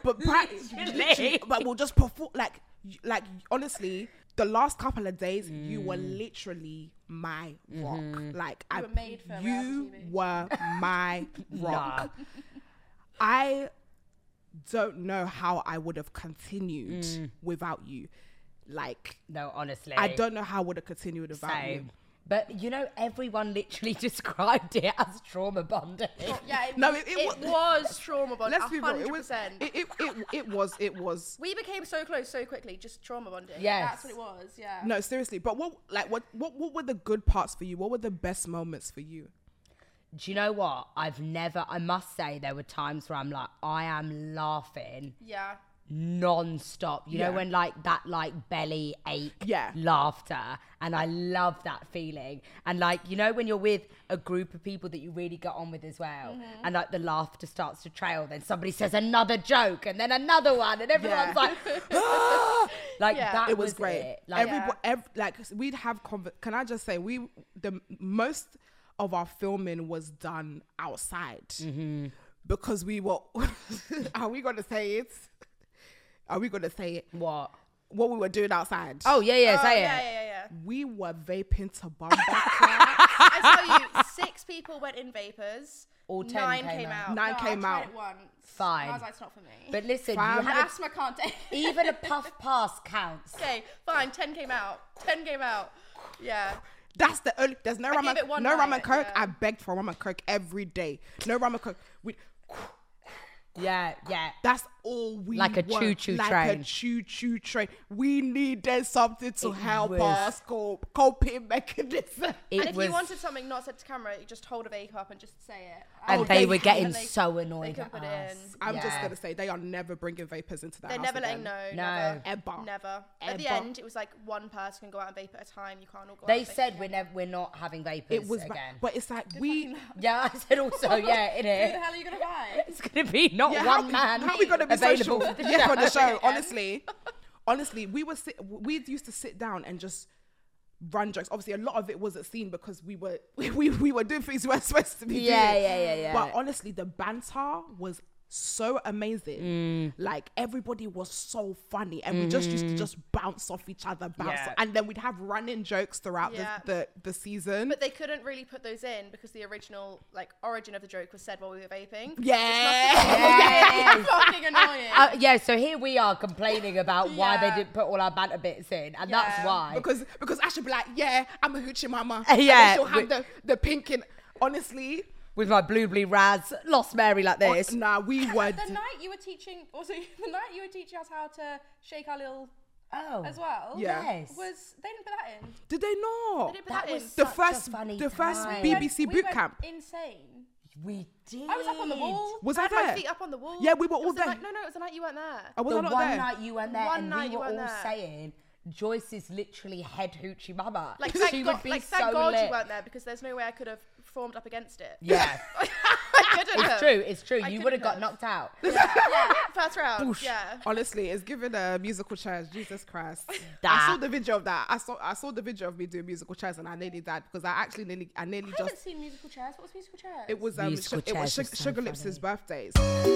But literally, but we'll just perform like honestly. The last couple of days, you were literally my rock. Like were made for reality you TV. were my rock. I don't know how I would have continued without you. Like, No, honestly. I don't know how I would have continued without you. Same. But you know, everyone literally described it as trauma bonding. Yeah, It was trauma bonding. Let's be real. It was. 100%. It was. We became so close so quickly, just trauma bonding. Yes. That's what it was. Yeah. No, seriously. But what were the good parts for you? What were the best moments for you? Do you know what? I must say, there were times where I'm like, I am laughing Yeah. non-stop. You know, Yeah. when like that like belly ache Yeah. laughter. And I love that feeling. And like, you know, when you're with a group of people that you really get on with as well, and like the laughter starts to trail, then somebody says another joke and then another one, and everyone's like, "Ah!" Like Yeah. that It was great. It. Like, Like we'd have. Can I just say the most of our filming was done outside because we were. Are we gonna say it? Are we gonna say it? what? What we were doing outside? Oh yeah, say yeah, it. yeah. We were vaping to bumper I tell you, 6 people went in vapors. All 10 9 came came out. out. 9 No, came I tried out. it once. Fine. I was like, it's not for me. But listen, Fam. you had asthma can't take it. even a puff pass counts. Okay, fine. 10 came out. 10 came out. Yeah. That's the only. There's no rum gave it one no rum night, and coke. yeah. I begged for rum and coke every day. No rum and coke. Yeah. That's all we Like a were. choo-choo like train. a choo-choo train. We needed something to It help was- us coping mechanism. It And if was, you wanted something not said to camera, you just hold a vape up and just say it. and Oh, they they were hate- getting and they- so they annoyed can at put it us. in. I'm just Yeah. gonna say they are never bringing vapors into the They're house never again. letting no. Ever. Never. At the Ever. end, it was like one person can go out and vape at a time. You can't all go out They and vape said together. we're not having vapors It was, again. but it's like we. Yeah, I said also, yeah, in Who the it. hell are you going to buy? It's gonna be not Yeah, one man. How we gonna be available social? for the Yeah, for the show. show. Honestly, we used to sit down and just run jokes. Obviously, a lot of it wasn't seen because we were doing things we weren't supposed to be doing. Yeah. But honestly, the banter was so amazing. Like everybody was so funny, and we just used to just bounce off each other, Yeah. and then we'd have running jokes throughout Yeah. the season. But they couldn't really put those in because the original origin of the joke was said while we were vaping. yeah. It's fucking annoying. Yeah, so here we are complaining about why they Yeah. didn't put all our banter bits in, and Yeah. that's why. because Ash would be like, yeah, I'm a hoochie mama. Yeah, And then she'll we- have the pink in. Honestly, With my blue Raz, lost Mary like this. nah, we were. the night you were teaching, us how to shake our little Oh, as well. Yeah. Yes. Was they didn't put that in? Did they not? They didn't put That that, was in. the such a first, funny the first time. BBC We boot went camp. insane. we did. I was up on the wall. Was I I had my there? feet up on the wall. Yeah, we were It all was the there. night- no, it was the night you weren't there. I was The not one there. night you weren't there, One and night we you were all weren't there. saying, Joyce is literally head hoochie mama. Like she thank would God, be like so thank God lit. you weren't there because there's no way I could have formed up against it. Yeah, I couldn't have. it's true. I You couldn't would have got have. knocked out. Yeah, first round. Yeah. Honestly, it's given a musical chairs. Jesus Christ! I That- saw the video of that. I saw the video of me doing musical chairs, and I nearly died because I nearly I haven't just. seen musical chairs. What was musical chairs? It was Musical it was chairs was so Sugar Lips' funny. birthdays.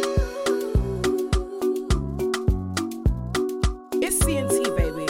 It's CNT, baby.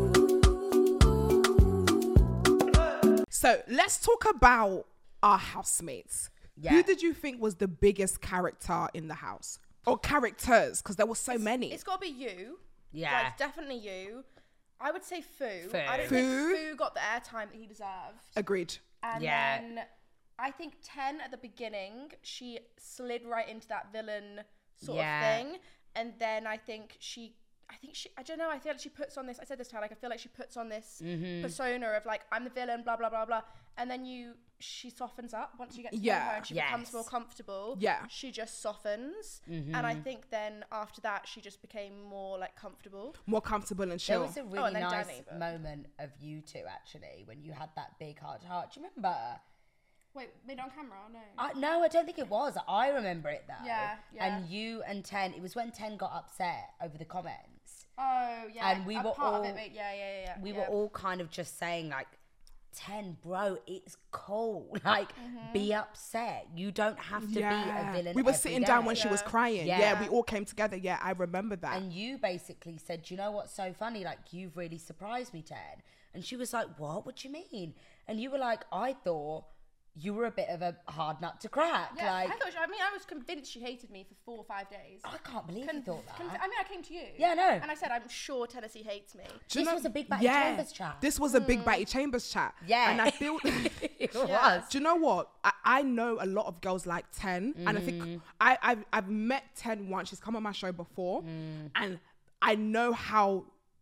So let's talk about our housemates. Yeah. Who did you think was the biggest character in the house? Or characters, because there were so many. It's got to be you. Yeah. Like, definitely you. I would say Fu. Fu. I don't Fu? think Fu got the airtime that he deserved. Agreed. And Yeah. then I think 10 at the beginning, she slid right into that villain sort Yeah. of thing. And then I think she, I don't know, I feel like she puts on this, I said this to her, like, I feel like she puts on this persona of like, I'm the villain, blah, blah, blah, blah. And then she softens up once you get to know Yeah. her and she Yes. becomes more comfortable. Yeah. She just softens. And I think then after that, she just became more like comfortable. More comfortable and There chill. was a really and then nice Danny, but- moment of you two actually when you had that big heart to heart. Do you remember? Wait, made on camera? No. No, I don't think it was. I remember it though. Yeah. And you and Ten, it was when Ten got upset over the comments. Oh, yeah. And we a were part all- of it, yeah. We were all kind of just saying like, 10, bro, it's cool. Like, be upset. You don't have to be a villain. We were every sitting down day. when she was crying. Yeah. Yeah, we all came together. Yeah, I remember that. And you basically said, "Do you know what's so funny? Like, you've really surprised me, Ted." And she was like, "What? What do you mean?" And you were like, "I thought you were a bit of a hard nut to crack." Yeah, Like, I was convinced she hated me for 4 or 5 days. I can't believe you thought that. I came to you. Yeah, I know. And I said, I'm sure Tennessee hates me. Do you This know- was a big Batty Chambers chat. This was a big Batty Chambers chat. Yeah. And I feel... It was. Do you know what? I know a lot of girls like 10, and I think I've met 10 once. She's come on my show before, and I know how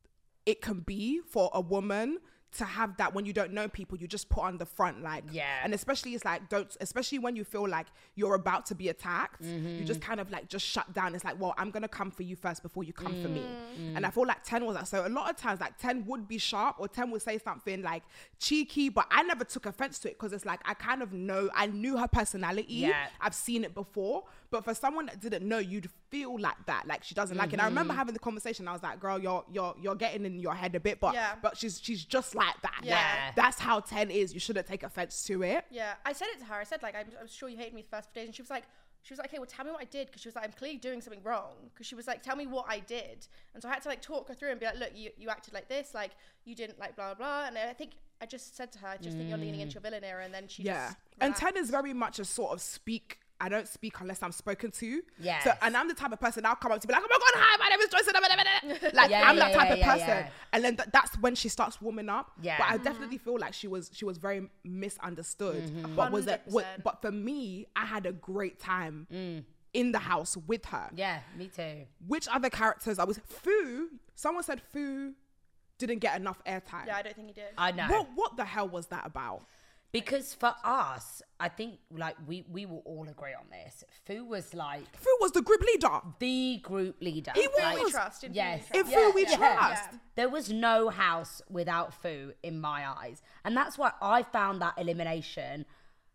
it can be for a woman to have that when you don't know people, you just put on the front, like, Yeah. and especially it's like, especially when you feel like you're about to be attacked, you just kind of like just shut down. It's like, well, I'm gonna come for you first before you come for me. And I feel like 10 was that. So a lot of times, like 10 would be sharp, or 10 would say something like cheeky, but I never took offense to it because it's like I kind of know, I knew her personality. Yeah. I've seen it before. But for someone that didn't know, you'd feel like that, like she doesn't like it. And I remember having the conversation. I was like, "Girl, you're getting in your head a bit, but Yeah. but she's just like that. Yeah. Like, that's how 10 is. You shouldn't take offense to it." Yeah, I said it to her. I said, like, I'm sure you hated me the first few days. And she was like, okay, well, tell me what I did. Because she was like, I'm clearly doing something wrong. Because she was like, tell me what I did. And so I had to, like, talk her through and be like, look, you acted like this. Like, you didn't, like, blah, blah, blah. And I think I just said to her, I just think you're leaning into your villain era. And then she just And relaxed. 10 is very much a sort of speak. I don't speak unless I'm spoken to. Yes. So, and I'm the type of person I'll come up to be like, "Oh my God, hi, my name is Joyce." Like, Yeah, I'm yeah, that type of yeah, person. yeah. And then that's when she starts warming up. Yeah. But I definitely feel like she was very misunderstood. But 100%. but for me, I had a great time in the house with her. Yeah, me too. Which other characters I was? Fu. Someone said Fu didn't get enough airtime. Yeah, I don't think he did. I know. What the hell was that about? Because for us, I think, like, we will all agree on this. Fu was like Fu was the group leader. the group leader. He Like, was. We trust. In Yes. Fu we In trust. Fu we yeah, trust. yeah. There was no house without Fu in my eyes. And that's why I found that elimination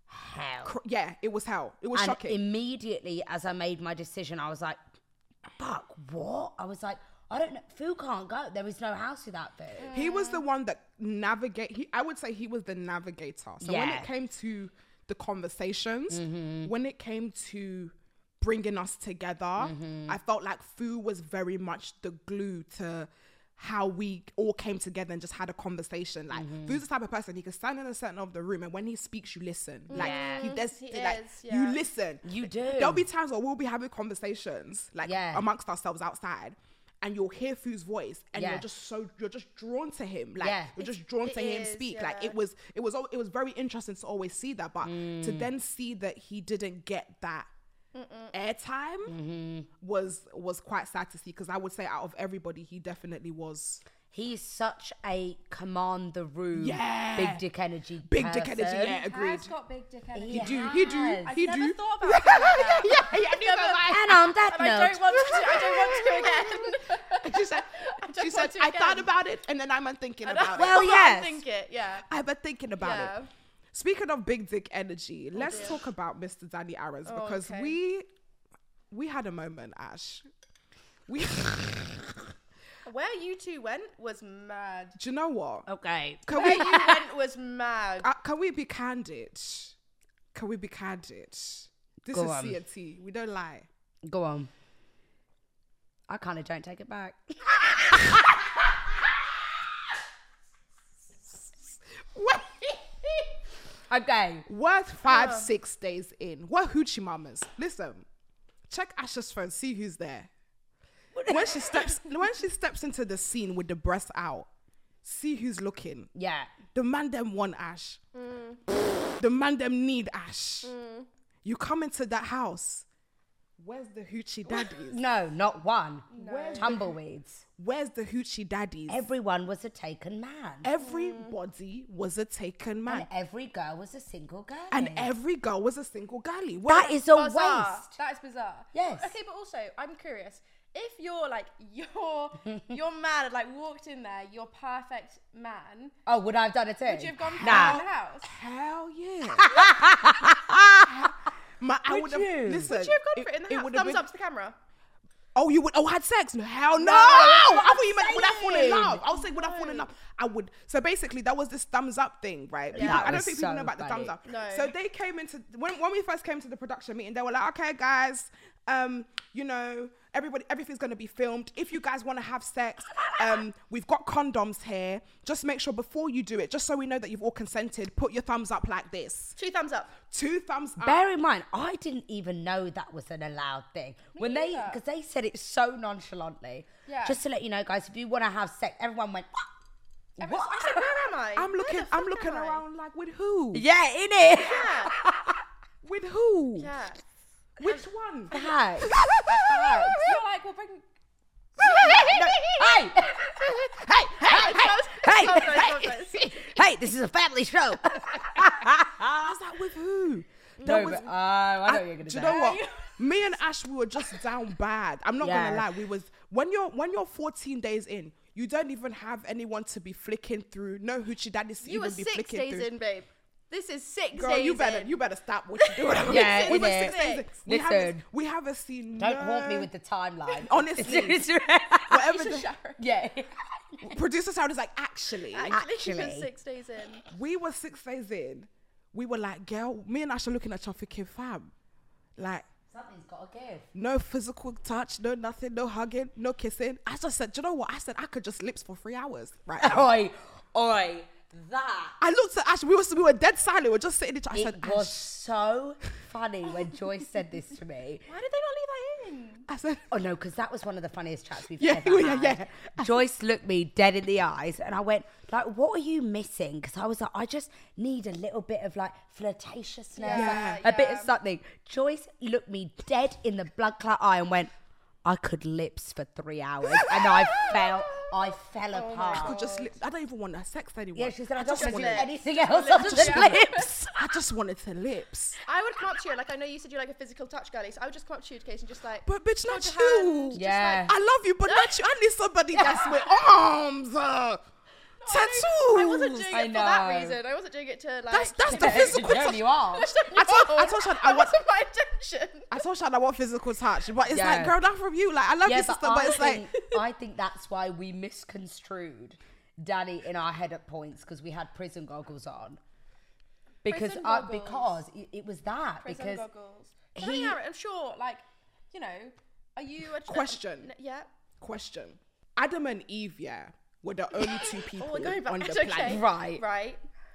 hell. Yeah, it was hell. It was And shocking. immediately as I made my decision, I was like, fuck, what? I was like, I don't know. Fu can't go. There is no house without Fu. He was the one that I would say he was the navigator. So when Yeah. it came to the conversations, Mm-hmm. when it came to bringing us together, Mm-hmm. I felt like Fu was very much the glue to how we all came together and just had a conversation. Like, Mm-hmm. Fu's the type of person, he can stand in a certain of the room, and when he speaks, you listen. Like, Yeah. he does, He like, is, yeah. you listen. You do. There'll be times where we'll be having conversations, like, Yeah. amongst ourselves outside, and you'll hear Fu's voice, and Yeah. you're just drawn to him. Like, Yeah. you're just drawn to him is, speak. Like, yeah. it was very interesting to always see that, but to then see that he didn't get that airtime was quite sad to see, because I would say out of everybody, he definitely was He's such a command the room, Yeah. big dick energy. big dick energy. person. Yeah, agreed. Has got big dick energy. He He do. has. I've He never do. thought about it like that. Yeah, neither have I. And on that And I don't note, want to again. She said, don't want to I thought again. about it, and then I'm thinking about it. Well, yes. I think it, yeah. I've been thinking about Yeah. it. Speaking of big dick energy, let's dear. talk about Mr. Danny Arons, Oh, because okay. we had a moment, Ash. We Where you two went was mad. do you know what? okay. Can Where we you went was mad. can we be candid? Can we be candid? This Go is on. C&T. We don't lie. Go on. I kind of don't take it back. Okay. Worth 5-6 days in. What hoochie mamas? Listen, check Ash's phone. See who's there. When she steps into the scene with the breasts out, see who's looking. Yeah. The man them want Ash. The man them need Ash. You come into that house. Where's the hoochie daddies? No, not one. Where's the- Tumbleweeds. Where's the hoochie daddies? Everyone was a taken man. Everybody was a taken man. And every girl was a single girl. And every girl was a single galley. That is a Bizarre. waste. That is bizarre. Yes. Okay, but also, I'm curious. If you're like, your man had like walked in there, your perfect man, Oh, would I have done it too? would you have gone for Nah. in the house? Hell yeah. I would have you? listen. Would you have gone for it in the house? would have Thumbs been- up to the camera. Oh, you would? Oh, had sex? No, hell no! I thought you meant would I fall in love? love. I would say, would I fall in love? I would. So basically, that was this thumbs up thing, right? People, That I don't was think people so know about the funny. thumbs up. No. So they came into when we first came to the production meeting. They were like, okay, guys, you know, everything's gonna be filmed. If you guys want to have sex, we've got condoms here. Just make sure before you do it, just so we know that you've all consented, put your thumbs up like this. 2 thumbs up. 2 thumbs up. Bear in mind, I didn't even know that was an allowed thing when neither. because they said it so nonchalantly. Yeah. Just to let you know, guys, if you want to have sex, everyone went. What? I said, where am I? I'm Where looking. the I'm fuck looking am I? around like, with who? Yeah, in it. Yeah. With who? Yeah. Which one? Facts. You're like, well, bring. Hey, hey, Hey. hey! This is a family show. I was like, with who? No, but I know what you're gonna Do say. you know what? Me and Ash, we were just down bad. I'm not Yeah. gonna lie. We was when you're 14 days in, you don't even have anyone to be flicking through. No hoochie daddies to You were even be 6 flicking days through. in, babe. This is 6 Girl, days you better in. stop what you're doing. Yeah, we were innit? 6 days in. Listen. We haven't seen. Don't haunt me with the timeline. Honestly, You whatever. should The, shower. yeah. producer Sarah is like, actually, Actually, she was Actually. 6 days in. we were 6 days in. We were like, girl, me and Ash are looking at your thinking, fam, like. Something's got to give. No physical touch, no nothing, no hugging, no kissing. I just said, do you know what? I said I could just lips for 3 hours right now. Oi, that. I looked at Ash. We were dead silent. We were just sitting. I said, It was Ash. so funny when Joyce said this to me. Why did they not leave that in? I said, Oh no, because that was one of the funniest chats we've Yeah, ever yeah, had. yeah. Joyce looked me dead in the eyes, and I went like, "What are you missing?" Because I was like, "I just need a little bit of like flirtatiousness, Yeah, a bit of yeah. something." Joyce looked me dead in the blood clot eye and went, "I could lips for 3 hours," and I fell apart. I could just. I don't even want to have sex anymore. Yeah, she said, "I don't just want to do lips. anything else Lips. other than Yeah. lips." I just wanted to lips. I would come up to you, like, I know you said you're like a physical touch girlie, so I would just come up to you occasionally, just like, But bitch, hold not your you. hand, just Yeah. like- I love you, but not you. I need somebody that's with arms. Tattoos. I wasn't doing I it for that know. reason. I wasn't doing it to like. That's the physical No, touch. you are. I told Sean I that want. wasn't my intention. I told Sean I want physical touch, but it's Yeah. like, girl, not from you. Like, I love Yeah, your sister, but it's like. I think that's why we misconstrued Danny in our head at points because we had prison goggles on. Because Prison goggles. because it was that Prison because goggles. he- I'm sure, like, you know, are you a Question. Yeah. Question. Adam and Eve, yeah, were the only 2 people Oh, we're going back. on the Okay. planet. Right. Right.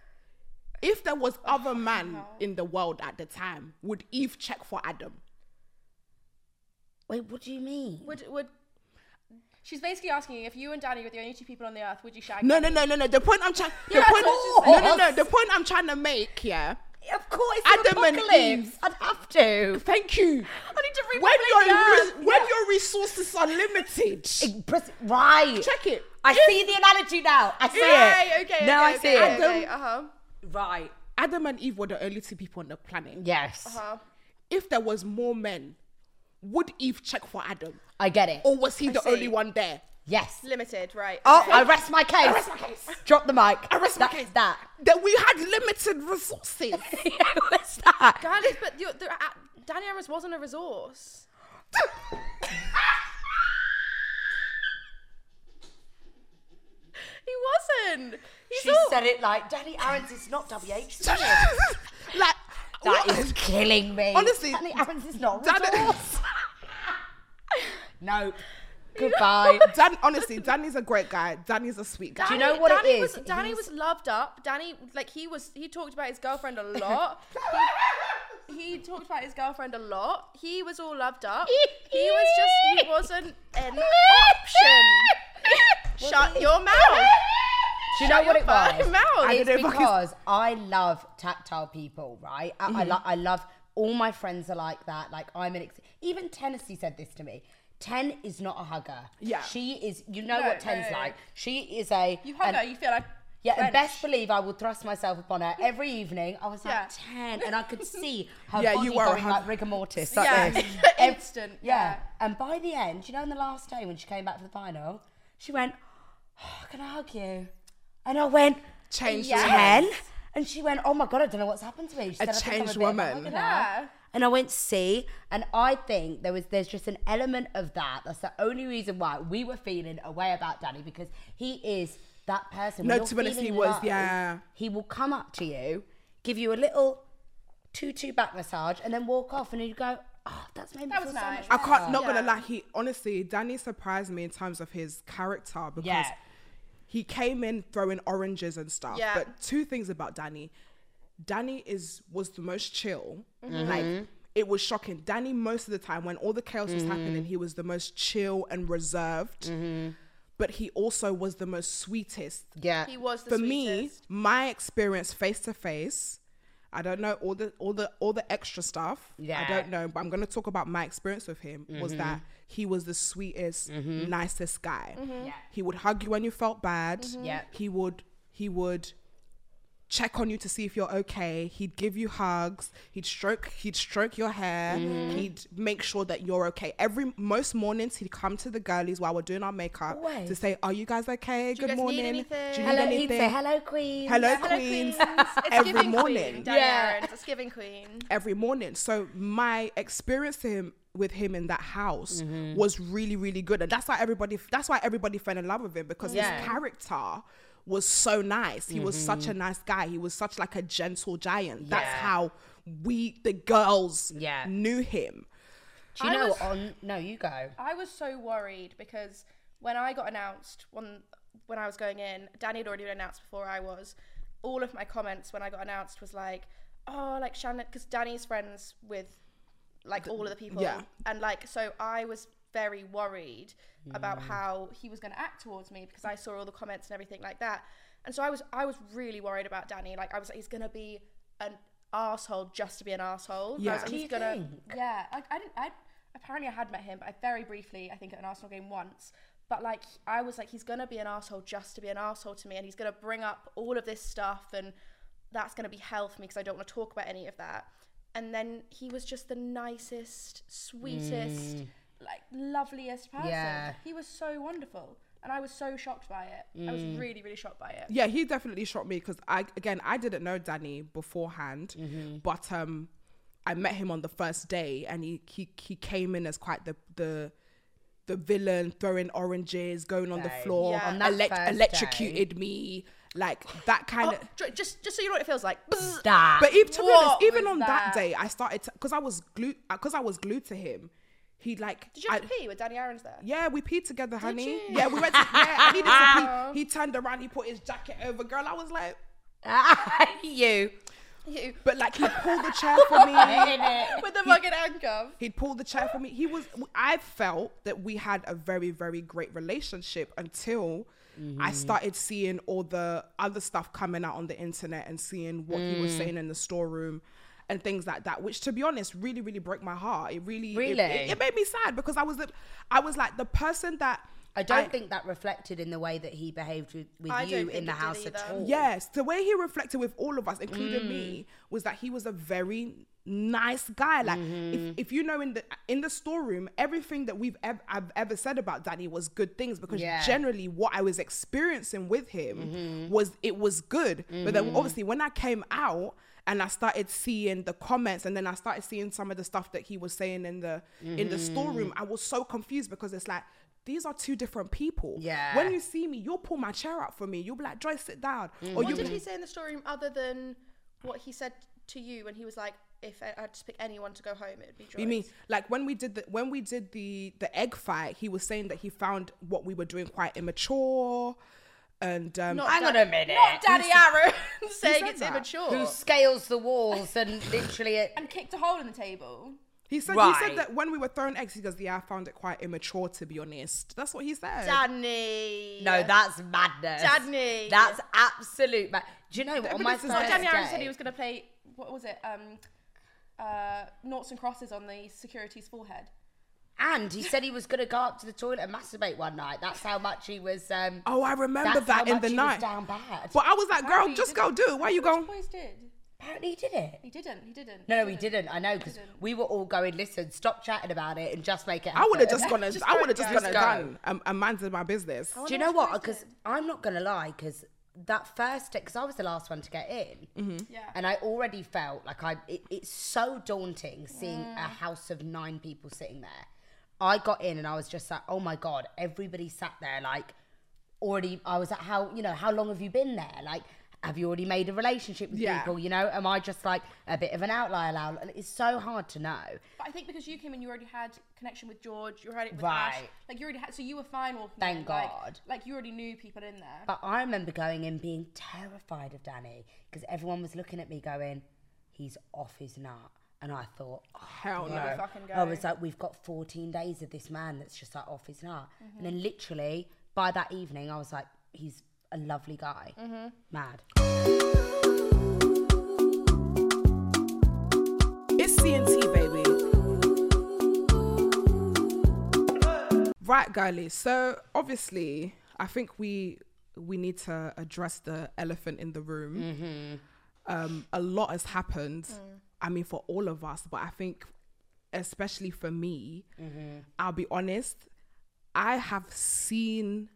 If there was other man in the world at the time, would Eve check for Adam? wait, what do you mean? Would she's basically asking you if you and Danny were the only 2 people on the earth, would you shag? No. Danny? The point I'm trying. Yeah, that's what she's saying. The point I'm trying to make, yeah. Of course, Adam and apocalypse. Eve. I'd have to. Thank you. I need to read When your resources are limited, Right. check it. I see the analogy now. I see Right, it. okay. Now I see it. Okay, uh-huh. Right. Adam and Eve were the only 2 people on the planet. Yes. Uh-huh. If there was more men, would Eve check for Adam, I get it. or was he the see. only one there? Yes. Limited, right. Oh, okay. I rest my case. Rest my case. Drop the mic. I rest my That's case. that. That we had limited resources. What's that? Danny, but Danny Amos wasn't a resource. He wasn't. He's She all, said it like Danny Aarons is not WH. like That what? is killing me. Honestly, Danny Aarons is not Danny- resource. No. Goodbye. Honestly, Danny's a great guy. Danny's a sweet guy. Do you know what it Danny is? Danny He's- was loved up. Danny, like, he talked about his girlfriend a lot. He talked about his girlfriend a lot. He was all loved up. He wasn't an option. Shut your mouth. Do you know what it was? Fucking mouth. It's don't know if I can- because I love tactile people, right? I love all my friends are like that. Like even Tennessee said this to me. Ten is not a hugger. Yeah. She is. You know No, what Ten's no. like. She is a. You hug her, you feel like Yeah, and French. best believe I will thrust myself upon her every evening. I was like Yeah. 10, and I could see her Yeah, body you were a going hug- like rigor mortis. Like Yeah, this. instant. Yeah. And by the end, you know, on the last day when she came back for the final, she went, oh, "Can I hug you?" And I went, Changed Yes. woman. 10? And she went, "Oh my God, I don't know what's happened to me." She said, "I think I'm changed a bit of a woman. hugger now." Yeah. And I went, see? And I think there's just an element of that. That's the only reason why we were feeling a way about Danny, because he is that person. No, When you're to be honest, he feeling was, low, yeah. He will come up to you, give you a little tutu back massage, and then walk off, and you go, oh, that's made me That feel was so nice. much I can't, not Yeah. gonna lie, Danny surprised me in terms of his character, because Yeah. he came in throwing oranges and stuff. Yeah. But two things about Danny. Danny was the most chill. Mm-hmm. Like, it was shocking. Danny, most of the time, when all the chaos was happening, he was the most chill and reserved. But he also was the most sweetest. Yeah. He was the For sweetest. me, my experience face to face, I don't know all the extra stuff. Yeah. I don't know, but I'm gonna talk about my experience with him. Was that he was the sweetest, nicest guy. Yeah. He would hug you when you felt bad. Yeah. He would check on you to see if you're okay. He'd give you hugs. He'd stroke your hair. He'd make sure that you're okay. Most mornings he'd come to the girlies while we're doing our makeup Always. to say, "Are you guys okay? you Good guys need morning. anything? Do you Hello, need he'd say, anything? hello, queen. Hello, Hello, queens." It's Every giving morning. Queen, Danny Yeah. Aaron's. It's giving queen. Every morning. So my experience with him in that house was really, really good, and that's why everybody fell in love with him, because Yeah. his character was so nice. He was such a nice guy. He was such like a gentle giant. That's Yeah. how the girls Yeah. knew him. Do you I know was- no, you go. I was so worried because when I got announced, when I was going in, Danny had already been announced before I was. All of my comments when I got announced was like, oh, like Shannon, because Danny's friends with like all of the people. yeah. And like, so I was very worried about how he was going to act towards me, because I saw all the comments and everything like that. And so I was really worried about Danny. Like, I was like, he's going to be an arsehole just to be an arsehole. Yeah. I was like, Do he's you gonna, think? yeah. Like, apparently I had met him, but I very briefly, I think at an Arsenal game once. But like, I was like, he's going to be an arsehole just to be an arsehole to me. And he's going to bring up all of this stuff, and that's going to be hell for me, because I don't want to talk about any of that. And then he was just the nicest, sweetest, like loveliest person. Yeah. He was so wonderful. And I was so shocked by it. I was really, really shocked by it. Yeah, he definitely shocked me, because I didn't know Danny beforehand, but I met him on the first day, and he came in as quite the villain, throwing oranges, going on the Right. floor, Yeah. On that first electrocuted me, like that kind of. Just so you know what it feels like. Bzz. That. But even, to be honest, What even was on that that? day, I started because I was glued to him. He like. Did you have to pee with Danny Aaron's there? Yeah, we peed together, honey. you? Yeah, we went to. Yeah, I needed to pee. He turned around, he put his jacket over. Girl, I was like, You. You. but like he pulled the chair for me. With the fucking handcuff. He'd pull the chair for me. I felt that we had a very, very great relationship until I started seeing all the other stuff coming out on the internet and seeing what he was saying in the storeroom and things like that, which, to be honest, really, really broke my heart. It really it made me sad, because I was like the person that I don't think that reflected in the way that he behaved with I you don't in think the it did house at either. all. Yes, the way he reflected with all of us, including me, was that he was a very nice guy. Like, if you know, in the storeroom, everything that I've ever said about Danny was good things, because Yeah. generally what I was experiencing with him was good. But then obviously when I came out and I started seeing the comments, and then I started seeing some of the stuff that he was saying in the storeroom, I was so confused, because it's like, these are two different people. Yeah. When you see me, you'll pull my chair up for me. You'll be like, Joyce, sit down. Or What you'll did be he say in the storeroom other than what he said to you when he was like, if I had to pick anyone to go home, it would be Joyce? You mean like when we did the egg fight? He was saying that he found what we were doing quite immature, and Not Hang on a minute. Not Danny Aaron saying said it's that? immature. Who scales the walls and literally And kicked a hole in the table. he said Right. that when we were throwing eggs, he goes, "Yeah, I found it quite immature, to be honest." That's what he said. Danny. No, that's madness. Danny. That's absolute mad. Do you know what? On my evidence is- first What Danny Aaron day- said he was going to play, what was it? Noughts and crosses on the security's forehead. And he said he was going to go up to the toilet and masturbate one night. That's how much he was. Oh, I remember that's how that in much the he night. Was down bad. But I was like, "Girl, Apparently just he go didn't. do it. Why you Which going?" boys did. Apparently he did it. He didn't. No, he didn't. I know, because we were all going, listen, stop chatting about it and just make it happen. I would have just gone and Just I would have go, just guys. gone and Just done and minded my business. Do you know what? Because I'm not going to lie, because that first day, because I was the last one to get in, Yeah. and I already felt like it's so daunting seeing a house of 9 people sitting there. I got in and I was just like, oh my God, everybody sat there like already. I was like, how long have you been there? Like, have you already made a relationship with people? You know, am I just like a bit of an outlier now? It's so hard to know. But I think because you came in, you already had connection with George, you already with Right. Ash. Like, you already had, so you were fine walking Thank in. God. Like, you already knew people in there. But I remember going in being terrified of Danny because everyone was looking at me going, he's off his nut. And I thought, Hell no. Never fucking go. I was like, we've got 14 days of this man that's just like off his nut. And then literally by that evening, I was like, he's a lovely guy. Mad. It's CNT, baby. Right, girlies. So obviously, I think we need to address the elephant in the room. A lot has happened. I mean, for all of us, but I think especially for me, I'll be honest, I have seen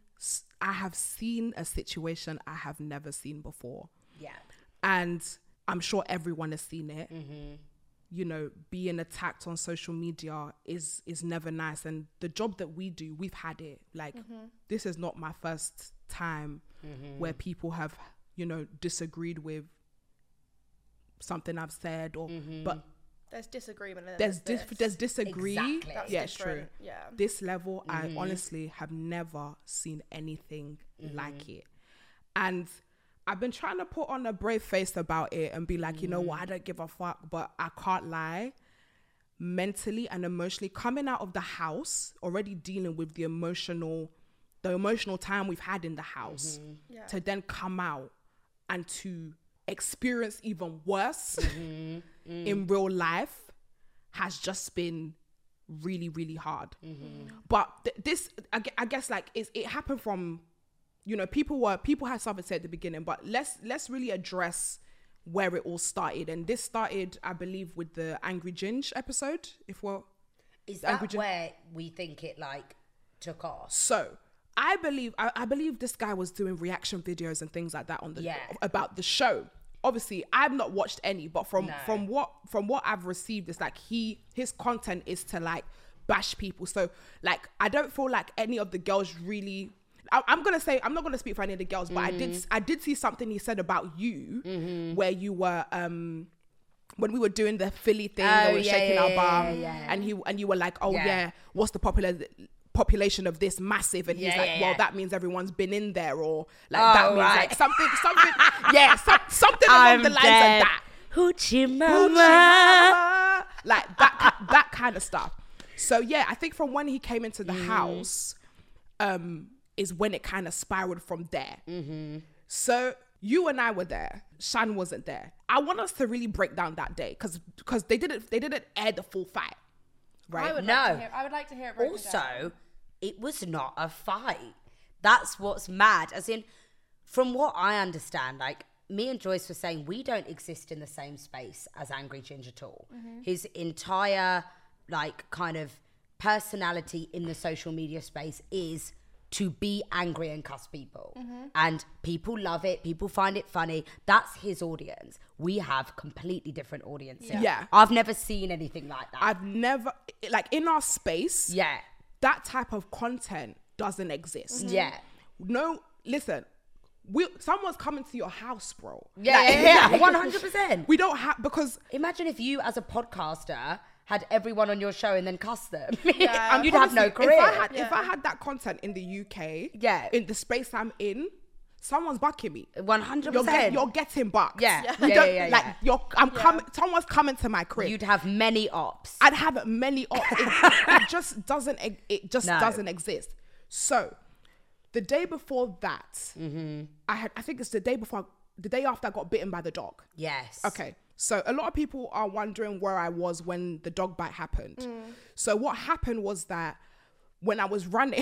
a situation I have never seen before. Yeah. And I'm sure everyone has seen it. You know, being attacked on social media is never nice. And the job that we do, we've had it. Like, this is not my first time where people have, you know, disagreed with something I've said, or but there's disagreement. And there's disagree. Exactly. That's Yeah, it's true. different. Yeah. This level, I honestly have never seen anything like it. And I've been trying to put on a brave face about it and be like, you know what, I don't give a fuck, but I can't lie. Mentally and emotionally, coming out of the house, already dealing with the emotional time we've had in the house, to then come out and to experience even worse in real life has just been really, really hard. But this, I guess, like, it happened from, you know, people had something to say at the beginning, but let's really address where it all started. And this started, I believe, with the Angry Ginge episode. Is that where we think it like took off? So I believe this guy was doing reaction videos and things like that on the about the show. Obviously, I've not watched any, but from what I've received, it's like his content is to like bash people. So like, I don't feel like any of the girls really. I'm not gonna speak for any of the girls, but I did see something he said about you, where you were when we were doing the Philly thing, and we were shaking our bum, and you were like, what's the population of this massive, and he's like, well, that means everyone's been in there, or like that means like something something along the lines of that. Hoochie mama. Like that kind of stuff. So yeah, I think from when he came into the house, is when it kind of spiraled from there. So you and I were there. Shan wasn't there. I want us to really break down that day because they didn't air the full fight, right? I would like to hear it broken down. Also, it was not a fight. That's what's mad. As in, from what I understand, like, me and Joyce were saying, we don't exist in the same space as Angry Ginge at all. His entire, like, kind of personality in the social media space is to be angry and cuss people. And people love it. People find it funny. That's his audience. We have completely different audiences. Yeah. I've never seen anything like that. I've never, like, in our space, Yeah. that type of content doesn't exist. Yeah. No, listen, someone's coming to your house, bro. Yeah, 100%. We don't have, because Imagine if you, as a podcaster, had everyone on your show and then cuss them. Yeah. You'd have no honestly, career. if I had that content in the UK, Yeah. in the space I'm in, someone's bucking me. 100%. You're getting bucked. Yeah. You Yeah, don't, yeah, like, yeah. someone's coming to my crib. You'd have many ops. I'd have many it just doesn't doesn't exist. So the day before that, I think it's the day after I got bitten by the dog. Yes. Okay. So a lot of people are wondering where I was when the dog bite happened. So what happened was that when I was running,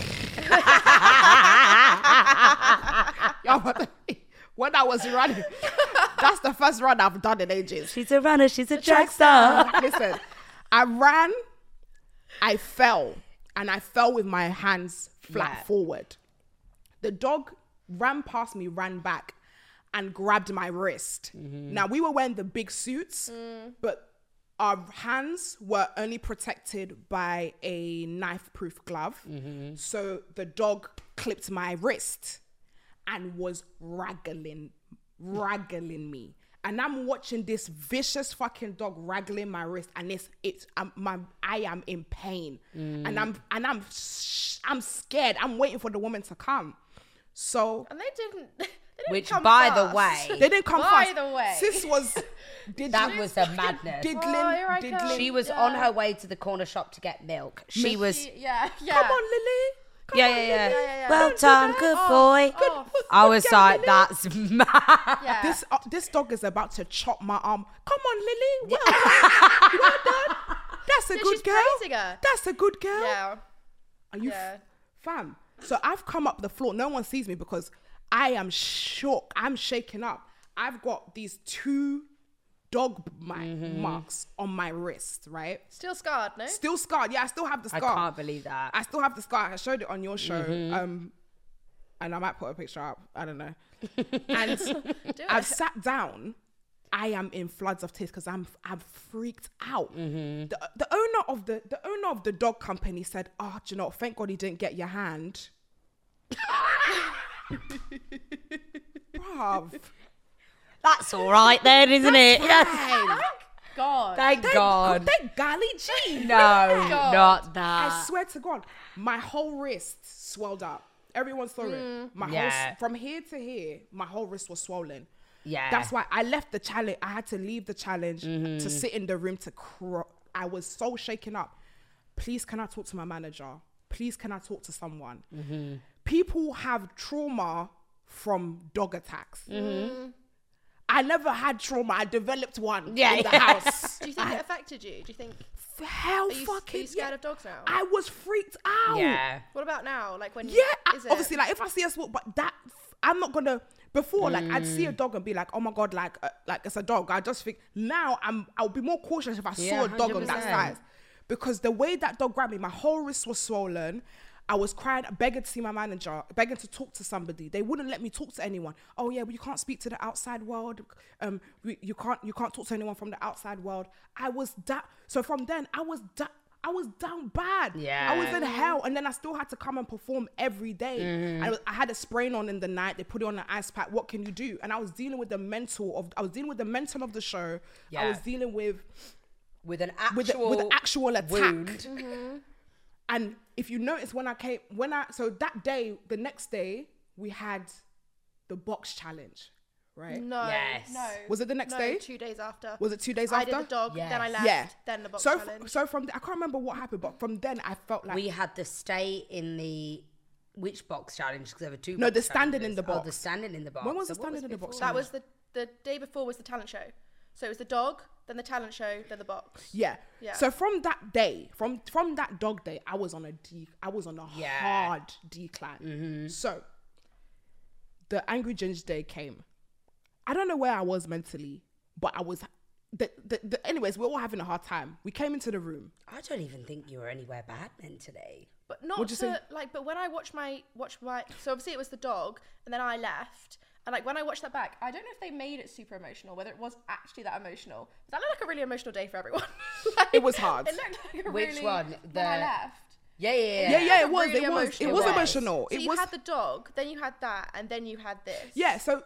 when I was running, that's the first run I've done in ages. She's a runner. She's a track star. Listen, I ran, I fell, and I fell with my hands flat forward. The dog ran past me, ran back, and grabbed my wrist. Now, we were wearing the big suits, but our hands were only protected by a knife-proof glove. So the dog clipped my wrist and was raggling me. And I'm watching this vicious fucking dog raggling my wrist, and I am in pain, and I'm scared. I'm waiting for the woman to come. So And they didn't Which, come by fast. the way, they didn't come By fast. the way. Sis was that was a madness. Oh, here I diddling. come. She was on her way to the corner shop to get milk. She was. Yeah. Come on, Lily. Come on, Lily. yeah. Well Don't do done, that. good Oh, boy. oh. I was girl, like, Lily. that's mad. Yeah. This dog is about to chop my arm. Come on, Lily. Well done. Well done. That's a Yeah, good she's girl. praising her. That's a good girl. Yeah. Are you Yeah. fam? So I've come up the floor. No one sees me because I am shook. I'm shaking up. I've got these 2 dog marks on my wrist, right? Still scarred, no? Still scarred. Yeah, I still have the I scar. can't believe that. I still have the scar. I showed it on your show. And I might put a picture up. I don't know. And I've sat down. I am in floods of tears because I'm freaked out. The owner of the dog company said, "Oh, do you know, thank God he didn't get your hand." Bruv. That's all right then, isn't it? Fine. God. Thank God. Thank golly gee. No, God. not that. I swear to God, my whole wrist swelled up. Everyone saw it. My Yeah. from here to here, my whole wrist was swollen. Yeah. That's why I left the challenge. I had to leave the challenge to sit in the room to cry. I was so shaken up. Please, can I talk to my manager? Please, can I talk to someone? People have trauma from dog attacks. I never had trauma. I developed one in the house. Do you think it affected you? Do you think... Hell Are you fucking scared yeah. of dogs now? I was freaked out. Yeah. What about now? Like when... Yeah, is it? obviously, like if I see a walk, but that I'm not gonna. Before, like I'd see a dog and be like, "Oh my God, like it's a dog." I just think now I'll be more cautious if I saw a dog on that 100%. size, because the way that dog grabbed me, my whole wrist was swollen. I was crying, begging to see my manager, begging to talk to somebody. They wouldn't let me talk to anyone. Oh yeah, but you can't speak to the outside world. You can't talk to anyone from the outside world. I was that. So from then, I was down bad. Yeah. I was in hell, and then I still had to come and perform every day. I had a sprain on in the night. They put it on an ice pack. What can you do? And I was dealing with the mental of the show. Yeah. I was dealing with With an with actual, the actual attack. wound. And if you notice, so that day, the next day, we had the box challenge, right? No. Yes. No. Was it the next No, day? 2 days after. Was it 2 days I after? did the dog, then I Yes. left, Yeah. then the box So challenge. so from I can't remember what happened, but from then I felt like We had the stay in the which box challenge? Because there were 2. No, box the standing in challenges. the Oh, the box. standing in the box. When was So the what standing in the box before? That was the day before was the talent show. So it was the dog, then the talent show, then the box. Yeah. Yeah. So from that day, from that dog day, I was on a Yeah. hard decline. So the Angry Ginger Day came. I don't know where I was mentally, but I was. Anyways, we're all having a hard time. We came into the room. I don't even think you were anywhere bad mentally. But not What'd you say? but when I watched my so obviously it was the dog and then I left, and like when I watched that back, I don't know if they made it super emotional, whether it was actually that emotional. That looked like a really emotional day for everyone. Like, It was hard. It looked like a Which really, one? When I left. Yeah. Yeah, it was. really It was emotional day. emotional. So It you was. had the dog, then you had that, and then you had this. Yeah. So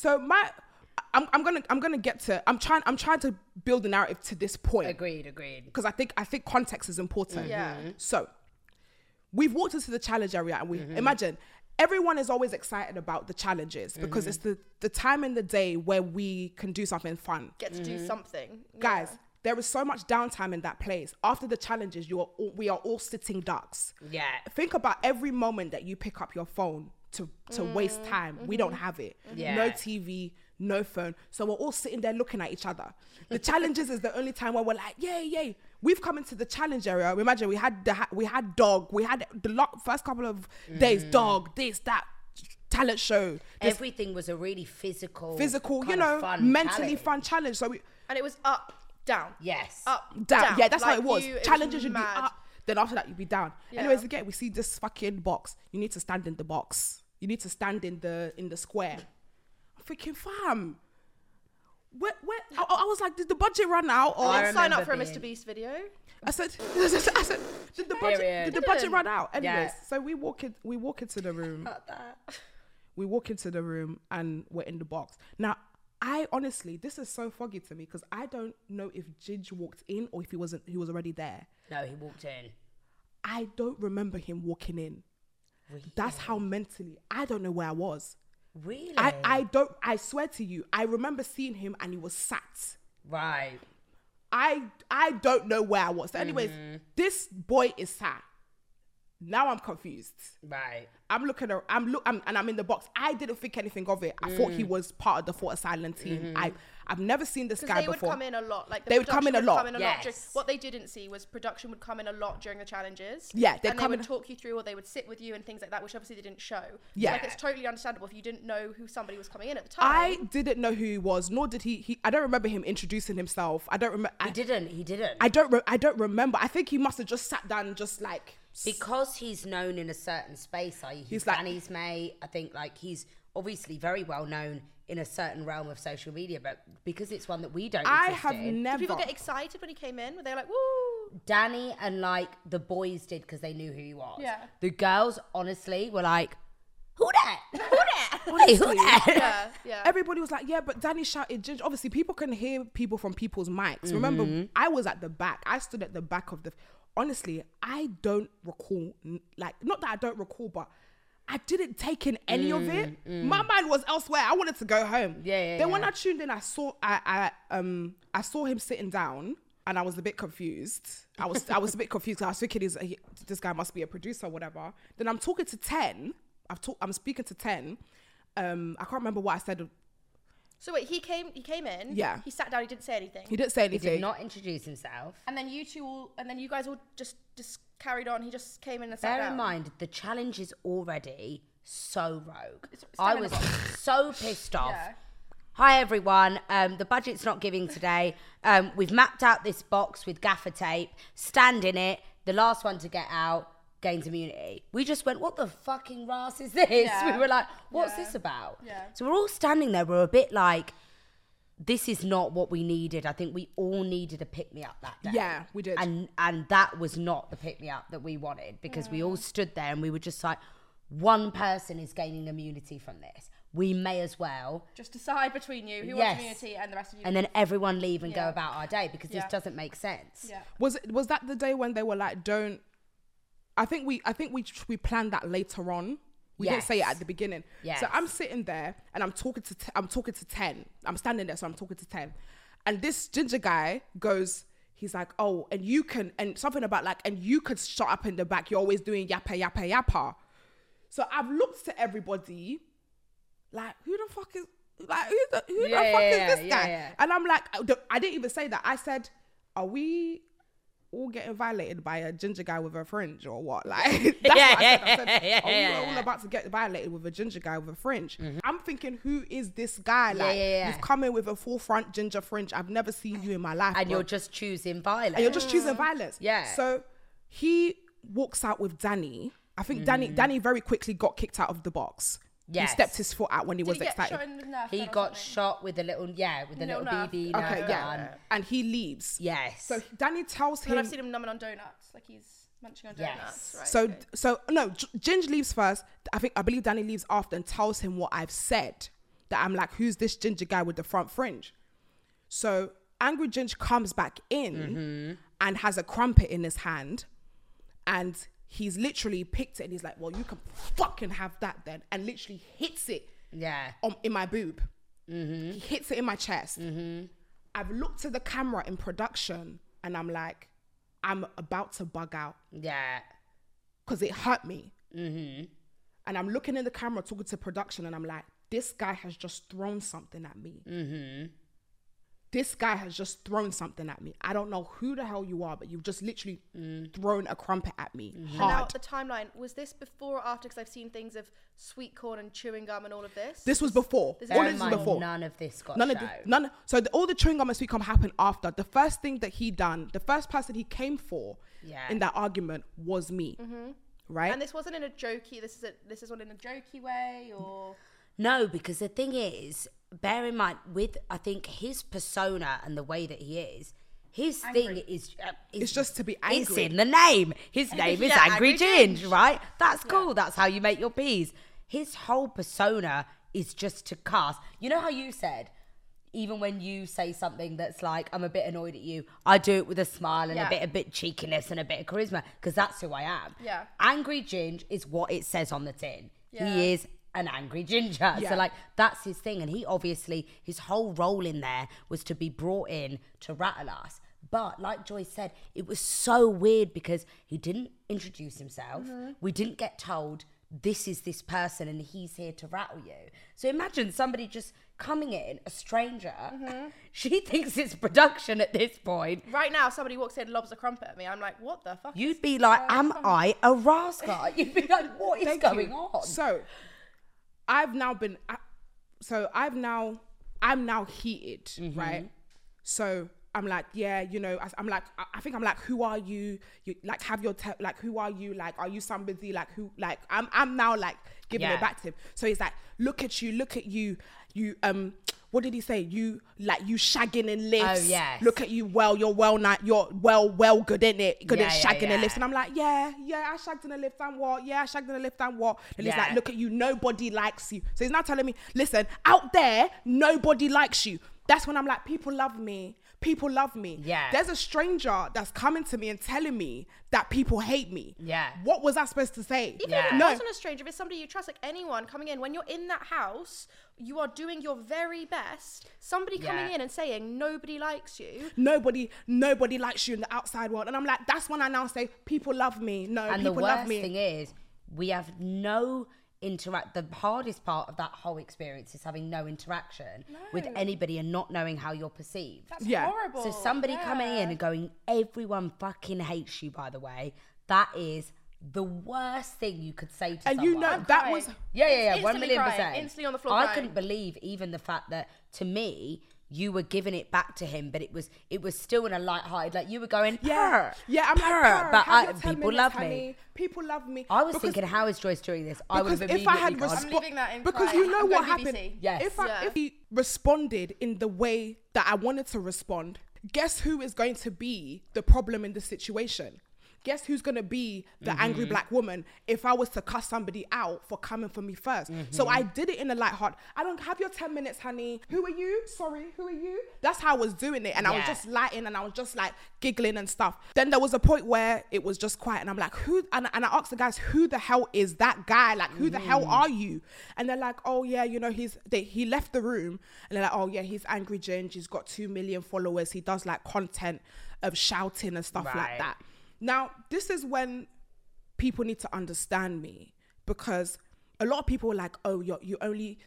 I'm gonna get to. I'm trying to build a narrative to this point. Agreed. Because I think context is important. Yeah. So we've walked into the challenge area, and we imagine everyone is always excited about the challenges because it's the time in the day where we can do something fun. Get to do something. Guys, there is so much downtime in that place. After the challenges, we are all sitting ducks. Yeah. Think about every moment that you pick up your phone to waste time. We don't have it. Yeah. No TV, no phone. So we're all sitting there looking at each other. The challenges is the only time where we're like, yay. We've come into the challenge area. Imagine we had dog. We had the first couple of days, dog, this, that, talent show. Everything was a really physical, Kind of fun, mentally challenge. fun challenge. So And it was up, down. Yes. Up, down. Yeah, that's how Like it was. Challenges you'd be mad. up. Then after that, you'd be down. Yeah. Anyways, again, we see this fucking box. You need to stand in the box. You need to stand in the square. I'm thinking, fam, where I was like, did the budget run out? Or I sign up remember for a being- Mr. Beast video. I said, did the budget run out? Anyways, so we walk into the room. About that. We walk into the room and we're in the box. Now, I honestly, this is so foggy to me because I don't know if Ginge walked in or if he was already there. No, he walked in. I don't remember him walking in. Really? That's how mentally, I don't know where I was. Really? I swear to you, I remember seeing him and he was sat. Right. I don't know where I was. So anyways, this boy is sat. Now I'm confused. Right. I'm in the box. I didn't think anything of it. I thought he was part of the Fort Asylum team. I've never seen this guy Because they before. would come in a lot. Like They would come in a lot. Yes. What they didn't see was production would come in a lot during the challenges. Yeah, they'd and come they would in- talk you through, or they would sit with you and things like that, which obviously they didn't show. Yeah. So, like, it's totally understandable if you didn't know who somebody was coming in at the time. I didn't know who he was, nor did he. I don't remember him introducing himself. I don't remember. He didn't. I don't remember. I think he must have just sat down and just like. Because he's known in a certain space, i.e. he's like- Danny's mate. I think like he's obviously very well known in a certain realm of social media, but because it's one that we don't I exist have in, never. Did people get excited when he came in? Were they like, woo? Danny and like the boys did because they knew who he was. Yeah. The girls honestly were like, who that? Who that? Hey, who that? Yeah. Everybody was like, yeah, but Danny shouted Ginge. Obviously, people can hear people from people's mics. Remember, I was at the back. I stood at the back of the. Honestly, I don't recall. Like, not that I don't recall, but I didn't take in any of it. My mind was elsewhere. I wanted to go home. Yeah. When I tuned in, I saw saw him sitting down, and I was a bit confused. I was a bit confused. I was thinking, this guy must be a producer or whatever. Then I'm talking to 10. I'm speaking to 10. I can't remember what I said. So wait, he came in. Yeah. He sat down. He didn't say anything. He didn't say He anything. did not introduce himself. And then you guys all just carried on. He just came in and sat Bear down. in mind, the challenge is already so rogue. It's I standing was up. so pissed off. Yeah. Hi everyone, the budget's not giving today. We've mapped out this box with gaffer tape, stand in it, the last one to get out gains immunity. We just went, what the fucking ras is this? Yeah. We were like, what's Yeah. this about? Yeah. So we're all standing there, we're a bit like, this is not what we needed. I think we all needed a pick-me-up that day. Yeah, we did. And that was not the pick-me-up that we wanted because we all stood there and we were just like, one person is gaining immunity from this. We may as well. Just decide between you who Yes. wants immunity and the rest of you. And then everyone leave and go Yeah. about our day because this Yeah. doesn't make sense. Yeah. Was that the day when they were like, don't? I think we planned that later on. We didn't say it Yes. at the beginning. Yes. So I'm sitting there and I'm talking to 10. I'm standing there, so I'm talking to 10. And this ginger guy goes, he's like, oh, and you can, and something about like, and you could shut up in the back. You're always doing yappa, yappa, yappa. So I've looked to everybody like, who the fuck is, like, who the fuck is this guy? Yeah. And I'm like, I didn't even say that. I said, are we all getting violated by a ginger guy with a fringe or what? Like, that's what I said. I said, are we all about to get violated with a ginger guy with a fringe? I'm thinking, who is this guy? Like, yeah. you've come in with a full front ginger fringe. I've never seen you in my life. And bro. you're just choosing violence. And you're just choosing violence. Yeah. So he walks out with Danny. I think Danny very quickly got kicked out of the box. Yes. He stepped his foot out when he Did was he get excited. shot in the Nerf He gun or got something? shot with a little, with a Little little Nerf. BB Okay, Nerf yeah. gun. And he leaves. Yes. So Danny tells And him. I've seen him numbing on donuts, like he's munching on Yes. donuts. Right. So okay. so no, Ginge leaves first. I believe Danny leaves after and tells him what I've said. That I'm like, who's this ginger guy with the front fringe? So Angry Ginge comes back in and has a crumpet in his hand, and he's literally picked it and he's like, well, you can fucking have that then, and literally hits it yeah. in my boob. He hits it in my chest. I've looked at the camera in production and I'm like, I'm about to bug out Yeah. because it hurt me. And I'm looking in the camera, talking to production, and I'm like, this guy has just thrown something at me. This guy has just thrown something at me. I don't know who the hell you are, but you've just literally thrown a crumpet at me And now hard. the timeline, was this before or after? Because I've seen things of sweet corn and chewing gum and all of this. This was before. This All is this Bear was in mind, before. none of this got None shown. of the, none. So all the chewing gum and sweet gum happened after. The first thing that he done, the first person he came for Yeah. in that argument was me. right? And this wasn't in a jokey. This is not in a jokey way, or No, because the thing is, bear in mind, I think his persona and the way that he is, his thing is it's just to be angry. It's in the name. His name is Yeah, Angry Angry Ginge, Ginge. right? That's cool. That's how you make your peas. His whole persona is just to cast. You know how you said, even when you say something that's like, I'm a bit annoyed at you, I do it with a smile and a bit cheekiness and a bit of charisma, because that's who I am. Yeah. Angry Ginge is what it says on the tin. Yeah. He is an angry ginger. Yeah. So like that's his thing. And he obviously, his whole role in there was to be brought in to rattle us. But like Joyce said, it was so weird because he didn't introduce himself. We didn't get told this is this person and he's here to rattle you. So imagine somebody just coming in, a stranger. She thinks it's production at this point. right now somebody walks in and lobs a crumpet at me. I'm like, what the fuck? You'd be like, am I a rascal? You'd be like, what is going on? So I'm now heated, right? So I'm like, yeah, you know, I'm like, I think I'm like, who are you? You like have your like, who are you? Like, are you somebody? Like, who? Like, I'm now like giving it back to him. So he's like, look at you, you what did he say? You shagging in lifts. Oh, yes. Look at you. Well, you're well good in it. Good at shagging in lifts. And I'm like, yeah, I shagged in a lift and what? Yeah, I shagged in a lift and what? And he's like, look at you. Nobody likes you. So he's now telling me, listen, out there, nobody likes you. That's when I'm like, people love me. People love me. Yeah. There's a stranger that's coming to me and telling me that people hate me. Yeah. What was I supposed to say? Even if it wasn't a stranger, if it's somebody you trust, like anyone coming in, when you're in that house, you are doing your very best. Somebody coming in and saying nobody likes you. Nobody likes you in the outside world. And I'm like, that's when I now say, people love me. No, And people the love worst me. thing is, we have no the hardest part of that whole experience is having no interaction with anybody and not knowing how you're perceived. That's Yeah. horrible. So somebody coming in and going, everyone fucking hates you, by the way, that is the worst thing you could say to And someone. you know, that was... Yeah, Instantly 1,000,000%. crying, instantly on the floor I crying. couldn't believe even the fact that, to me, you were giving it back to him, but it was still in a light-hearted, like you were going, Yeah, I'm purr, like, purr, but have your 10 people minutes, love honey. me. People love me. I was Because- thinking, how is Joyce doing this? I would have because if I had immediately gone, I'm leaving that in because crying. you know I'm what going happened. BBC. Yes. If he responded in the way that I wanted to respond, guess who is going to be the problem in the situation? Guess who's going to be the angry black woman if I was to cuss somebody out for coming for me first? So I did it in a light heart. I don't have your 10 minutes, honey. Who are you? Sorry, who are you? That's how I was doing it. And I was just lighting and I was just like giggling and stuff. Then there was a point where it was just quiet and I'm like, who? And I asked the guys, who the hell is that guy? Like, who the hell are you? And they're like, oh yeah, you know, he left the room and they're like, oh yeah, he's Angry Ginge. He's got 2 million followers. He does like content of shouting and stuff like that. Now, this is when people need to understand me, because a lot of people are like, oh, you're only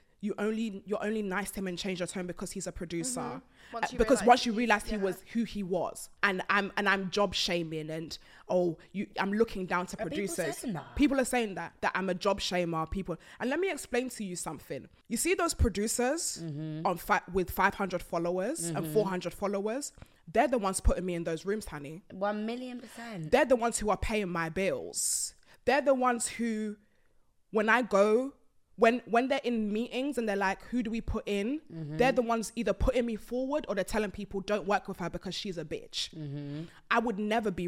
nice to him and change your tone because he's a producer. Once you realize he was who he was, and I'm job shaming and I'm looking down to producers. People are saying that I'm a job shamer. And let me explain to you something. You see those producers with 500 followers and 400 followers. They're the ones putting me in those rooms, honey. 1,000,000%. They're the ones who are paying my bills. They're the ones who, when I go, when they're in meetings and they're like, who do we put in? They're the ones either putting me forward or they're telling people don't work with her because she's a bitch. I would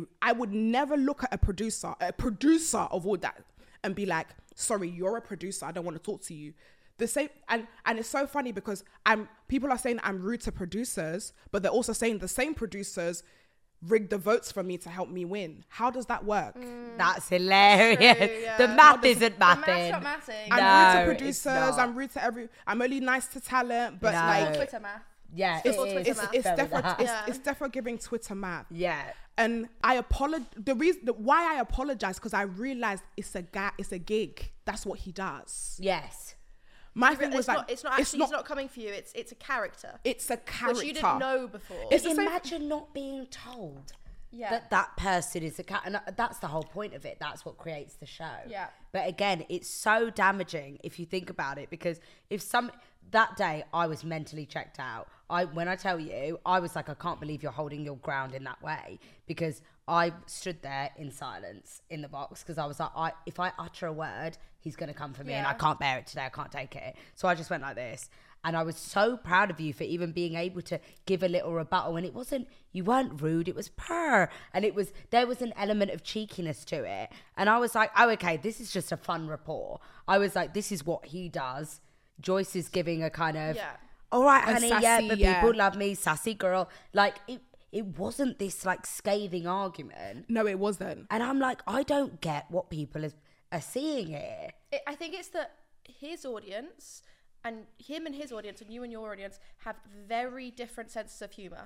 never look at a producer of all that and be like, sorry, you're a producer. I don't want to talk to you. The same, and it's so funny because people are saying I'm rude to producers, but they're also saying the same producers rig the votes for me to help me win. How does that work? That's hilarious. true, yeah. The math isn't The math's mathing. not mathing. I'm No, rude to it's producers. not. I'm rude to I'm only nice to talent, but No. like Twitter math. Yeah, It's all it Twitter is. math. it's very definitely that. it's definitely giving Twitter math. Yeah. And I apologize. The reason why I apologize because I realized it's a gig. That's what he does. Yes. My thing was It's like, not actually, he's not coming for you. It's a character. It's a character. Which you didn't know before. It's the same- Imagine not being told. Yeah. that person is a cat, and that's the whole point of it. That's what creates the show. Yeah. But again, it's so damaging if you think about it, because if that day I was mentally checked out. When I tell you, I was like, I can't believe you're holding your ground in that way, because I stood there in silence in the box, because I was like, if I utter a word, he's going to come for me, and I can't bear it today. I can't take it. So I just went like this. And I was so proud of you for even being able to give a little rebuttal. And you weren't rude, it was purr. And there was an element of cheekiness to it. And I was like, oh, okay, this is just a fun rapport. I was like, this is what he does. Joyce is giving a kind of, all right, honey, sassy, but people love me, sassy girl. Like, it wasn't this like scathing argument. No, it wasn't. And I'm like, I don't get what people are seeing here. I think it's that his audience and him and his audience and you and your audience have very different senses of humor.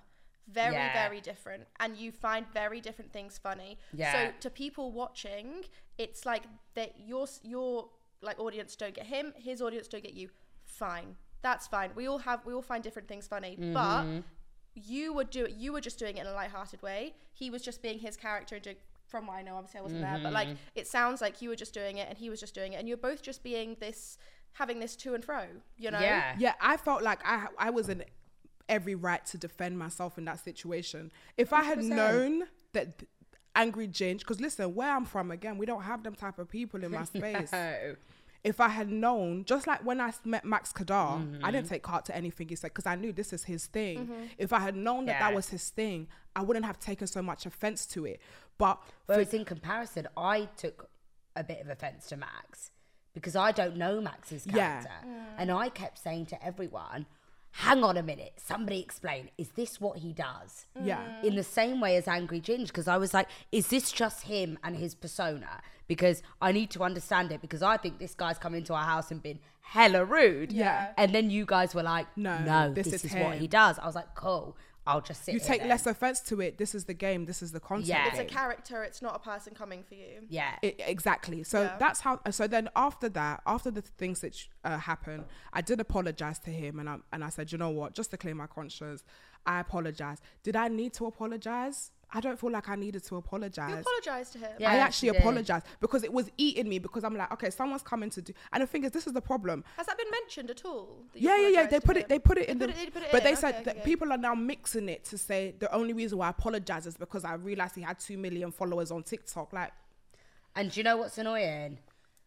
Very different. And you find very different things funny. Yeah. So to people watching, it's like that your like audience don't get him, his audience don't get you. Fine. That's fine. We all find different things funny. But you were just doing it in a lighthearted way. He was just being his character and doing, from what I know, obviously I wasn't there, but like it sounds like you were just doing it and he was just doing it, and you're both just being having this to and fro, you know? Yeah, I felt like I was in every right to defend myself in that situation. If I had 100%. known that Angry Ginge, because listen, where I'm from, again, we don't have them type of people in my space. No. If I had known, just like when I met Max Kadar, I didn't take heart to anything he said, because I knew this is his thing. If I had known that was his thing, I wouldn't have taken so much offense to it. But whereas in comparison, I took a bit of offense to Max, because I don't know Max's character. And I kept saying to everyone, hang on a minute, somebody explain, is this what he does? Yeah. In the same way as Angry Ginge, because I was like, is this just him and his persona? Because I need to understand it, because I think this guy's come into our house and been hella rude. Yeah. And then you guys were like, No, this is what him. he does. I was like, cool, I'll just sit You here take then. less offense to it. This is the game. This is the concept. Yeah. It's a game. character, it's not a person coming for you. Yeah. Exactly. So that's how. So then after that, after the things that happened, I did apologize to him, and I said, you know what, just to clear my conscience, I apologize. Did I need to apologize? I don't feel like I needed to apologize. You apologise to him. Yeah. I Yes, actually you did. apologized, because it was eating me, because I'm like, okay, someone's coming to do, and the thing is, this is the problem. Has that been mentioned at all? that you Yeah. They apologised to put it. him? They put it in They the. put it But in, they said okay, that okay. people are now mixing it to say the only reason why I apologize is because I realized he had 2 million followers on TikTok. Like, And do you know what's annoying?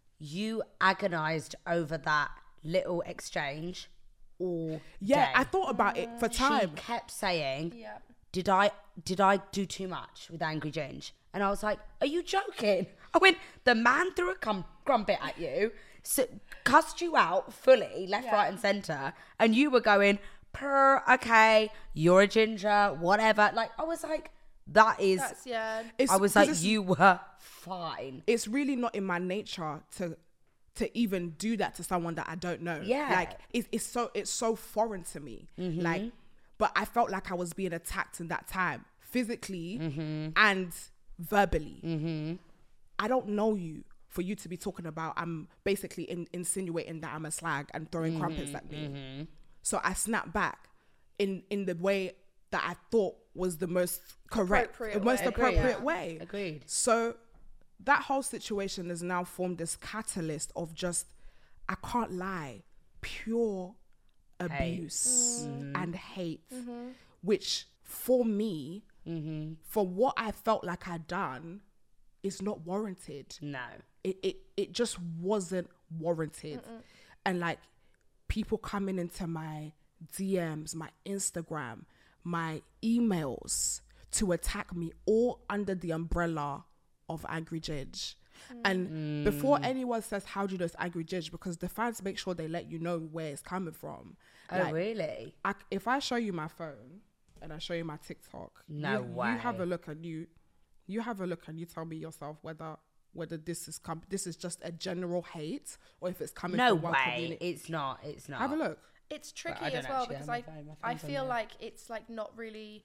You agonized over that little exchange all yeah, day. I thought about it for time. She kept saying, Yeah. did I do too much with Angry Ginge? And I was like, are you joking? I went, the man threw a crumpet at you, cussed you out fully, left, right and centre, and you were going, okay, you're a ginger, whatever. Like, I was like, That's, It's- I was 'cause like, it's- you were fine. It's really not in my nature to even do that to someone that I don't know. Yeah. Like, it's so foreign to me. Like, but I felt like I was being attacked in that time, physically and verbally. I don't know you for you to be talking about. I'm basically insinuating that I'm a slag and throwing crumpets at me. So I snapped back in the way that I thought was the most correct, Appropriate the most way. appropriate way. Agreed. So that whole situation has now formed this catalyst of just, I can't lie, pure abuse and hate, which for me, for what I felt like I'd done, is not warranted. No. It just wasn't warranted. And like, people coming into my DMs, my Instagram, my emails to attack me, all under the umbrella of Angry Ginge. And before anyone says, how do you know it's Angry Ginge? Because the fans make sure they let you know where it's coming from. Oh, Like, really? if I show you my phone and I show you my TikTok, No way. You have a look and you have a look and you tell me yourself whether this is just a general hate or if it's coming No from one way. community. It's not. It's not. Have a look. It's tricky I don't as well actually because have my phone. My I phone's on feel there. like it's like not really,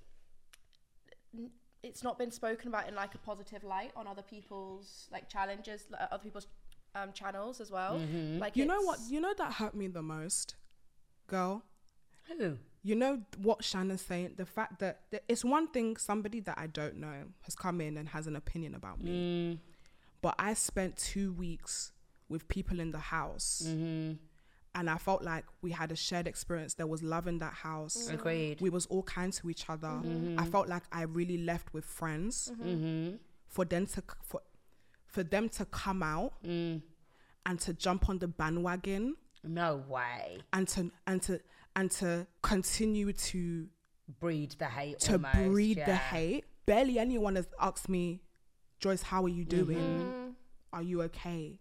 it's not been spoken about in like a positive light on other people's like challenges, other people's channels as well. Like, You know what? You know that hurt me the most, girl. Who? you know what Shannon's saying? The fact that it's one thing somebody that I don't know has come in and has an opinion about me. But I spent 2 weeks with people in the house. And I felt like we had a shared experience. There was love in that house. Agreed. We was all kind to each other. I felt like I really left with friends. For them to come out and to jump on the bandwagon. No way. And to continue to breed the hate. The hate. Barely anyone has asked me, Joyce, how are you doing? Are you okay?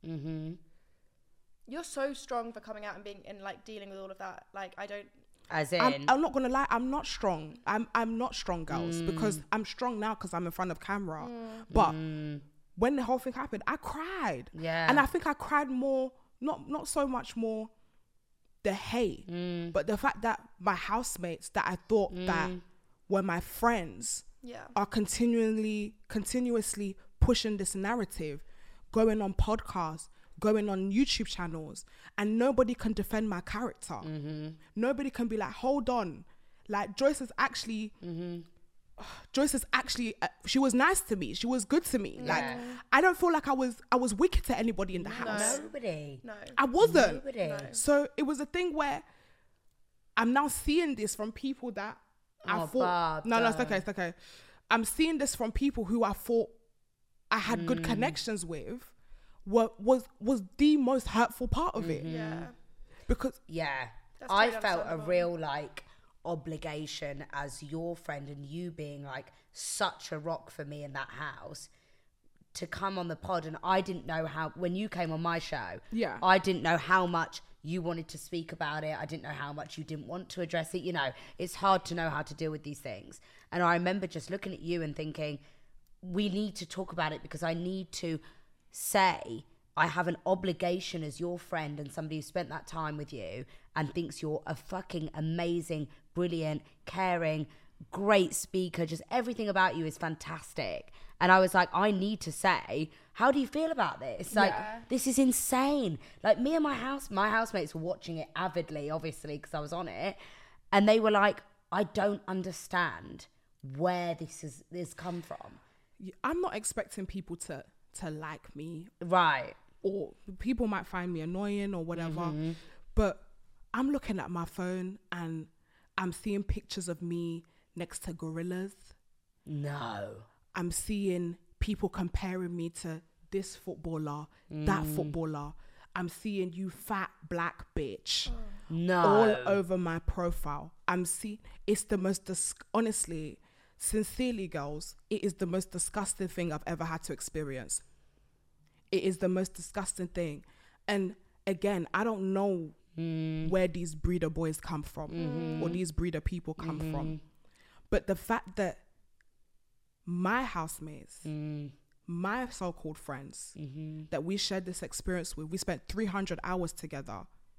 You're so strong for coming out and being and like dealing with all of that. Like I don't. As in, I'm not gonna lie, I'm not strong. I'm not strong, girls, because I'm strong now because I'm in front of camera. But when the whole thing happened, I cried. Yeah. And I think I cried more, not so much more the hate, but the fact that my housemates that I thought that were my friends are continuously pushing this narrative, going on podcasts, going on YouTube channels, and nobody can defend my character. Nobody can be like, hold on, like Joyce is actually she was nice to me, she was good to me. Like I don't feel like I was wicked to anybody in the house. Nobody. No. I wasn't. Nobody. No. So it was a thing where I'm now seeing this from people that I thought no, it's okay. I'm seeing this from people who I thought I had good connections with. What was the most hurtful part of it? Yeah. Because That's I totally felt a understandable. real like obligation as your friend and you being like such a rock for me in that house to come on the pod, and I didn't know how when you came on my show. Yeah. I didn't know how much you wanted to speak about it. I didn't know how much you didn't want to address it. You know, it's hard to know how to deal with these things. And I remember just looking at you and thinking, we need to talk about it because I need to say I have an obligation as your friend and somebody who spent that time with you and thinks you're a fucking amazing, brilliant, caring, great speaker. Just everything about you is fantastic. And I was like, I need to say, how do you feel about this? Like, this is insane. Like me and my housemates were watching it avidly, obviously, because I was on it. And they were like, I don't understand where this come from. I'm not expecting people to like me, Right. or people might find me annoying or whatever, but I'm looking at my phone and I'm seeing pictures of me next to gorillas. No. I'm seeing people comparing me to this footballer, that footballer. I'm seeing you fat black bitch No. all over my profile. It's the most, honestly, sincerely, girls, it is the most disgusting thing I've ever had to experience. It is the most disgusting thing. And again, I don't know where these breeder boys come from or these breeder people come from. But the fact that my housemates, my so-called friends that we shared this experience with, we spent 300 hours together,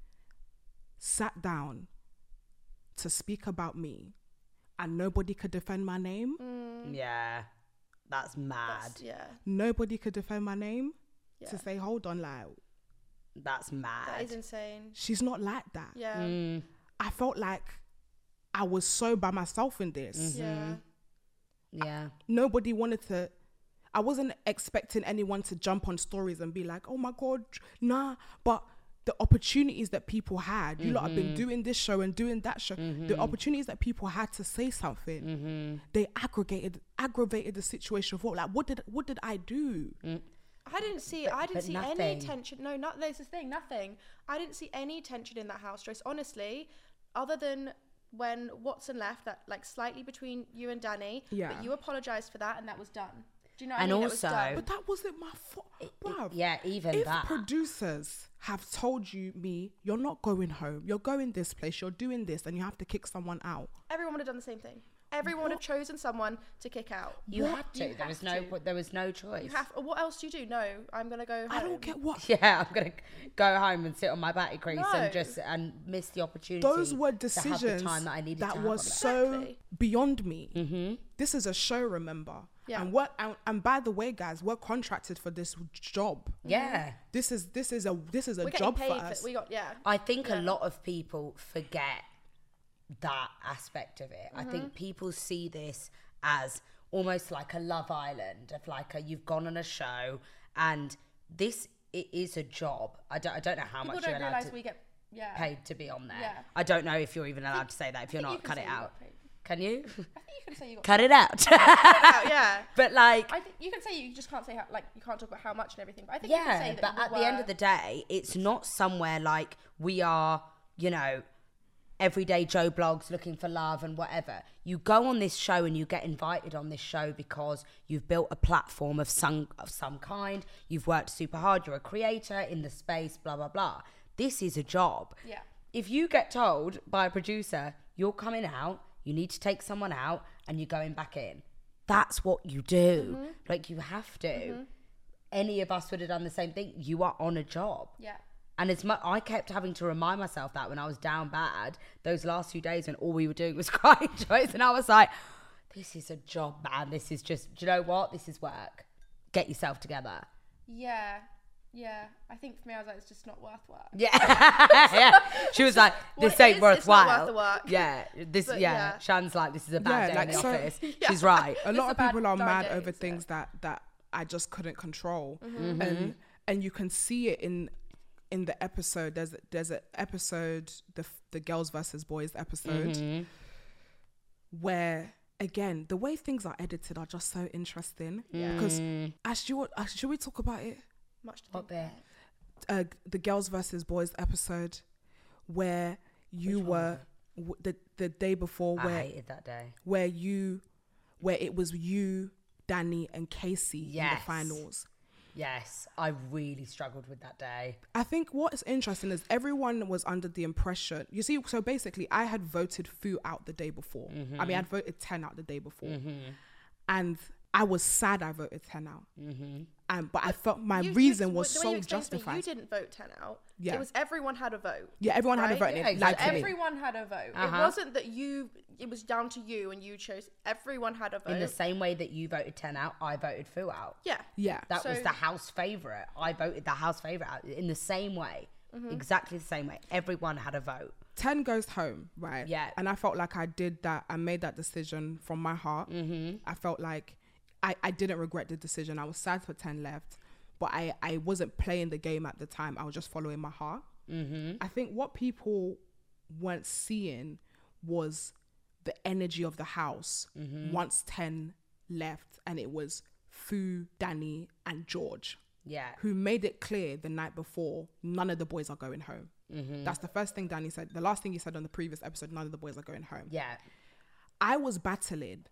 sat down to speak about me, and nobody could defend my name. Yeah. That's mad. Nobody could defend my name to say, hold on, like, That's mad. That is insane. she's not like that. Yeah. I felt like I was so by myself in this. Yeah. Yeah. Nobody wanted to, I wasn't expecting anyone to jump on stories and be like, oh my God, nah. But the opportunities that people had, you lot have been doing this show and doing that show, the opportunities that people had to say something, they aggravated the situation for, like, what did I do? I didn't see any nothing. tension. No, not there's this thing, nothing. I didn't see any tension in that house, Joyce, honestly, other than when Watson left, that like slightly between you and Danny. Yeah. But you apologized for that and that was done. Do you know what And I mean? That was also- done. But that wasn't my fault, bruv. Yeah, even If that. producers have told me, you're not going home, you're going this place, you're doing this, and you have to kick someone out. Everyone would have done the same thing. Everyone would have chosen someone to kick out. You had to. You There was have no. to. There was no choice. You have. What else do you do? No, I'm gonna go home. I don't get what. Yeah, I'm gonna go home and sit on my batty crease No. and miss the opportunity. Those were to have decisions the time that I needed that to was have. so Exactly. beyond me. This is a show, remember? Yeah. And by the way, guys, we're contracted for this job. Yeah, This is a We're getting job paid for us. We got I think a lot of people forget that aspect of it. I think people see this as almost like a Love Island, of like you've gone on a show, and it is a job. I don't know how People much don't you're allowed realise to we get paid to be on there. Yeah. I don't know if you're even allowed to say that. If you're I think not, you can cut say it you out. got paid. Can you? I think you can say you got Cut it out. out, yeah. But like, I think you can say you just can't say how, like you can't talk about how much and everything. But I think you can yeah, say that but you at the end of the day, it's not somewhere like we are, you know, everyday Joe blogs looking for love and whatever. You go on this show and you get invited on this show because you've built a platform of some kind. You've worked super hard. You're a creator in the space, blah, blah, blah. This is a job. Yeah. If you get told by a producer, you're coming out, you need to take someone out and you're going back in, that's what you do. Like, you have to. Any of us would have done the same thing. You are on a job. Yeah. And I kept having to remind myself that when I was down bad, those last few days when all we were doing was crying joys, and I was like, this is a job, man. This is just, do you know what? This is work. Get yourself together. Yeah. Yeah. I think for me, I was like, it's just not worth work. Yeah. Yeah. She was like, this Well, ain't it's worthwhile. not worth the work. Yeah. But yeah. Shan's like, this is a bad day like, in the so- office. She's right. A lot It's of a bad people are dark mad day, over so- things that I just couldn't control, Mm-hmm. and you can see it in the episode. There's an episode, the girls versus boys episode, Mm-hmm. where again the way things are edited are just so interesting. Mm. Because should we talk about it? Much to What think. bit? The girls versus boys episode, where you were the day before, I where hated that day. where it was you, Danny, and Casey in the Yes. finals. Yes, I really struggled with that day. I think what is interesting is everyone was under the impression, you see, so basically I had voted Fu out the day before. Mm-hmm. I mean, I'd voted 10 out the day before. And I was sad I voted 10 out. But I felt my reason was the way so you explained to me, justified. you didn't vote 10 out. Yeah. It was everyone had a vote. Yeah, everyone had a Right? vote. And Yeah, it lied exactly. to me. Everyone had a vote. Uh-huh. It wasn't that it was down to you and you chose. Everyone had a vote. In the same way that you voted 10 out, I voted Fu out. Yeah. Yeah. That was So- the house favourite. I voted the house favourite out in the same way. Exactly the same way. Everyone had a vote. 10 goes home, right? Yeah. And I felt like I did that. I made that decision from my heart. I felt like I didn't regret the decision. I was sad for 10 left, but I wasn't playing the game at the time. I was just following my heart. I think what people weren't seeing was the energy of the house once 10 left, and it was Fu, Danny, and George, Yeah. who made it clear the night before none of the boys are going home. That's the first thing Danny said. The last thing he said on the previous episode, none of the boys are going home. Yeah. I was battling.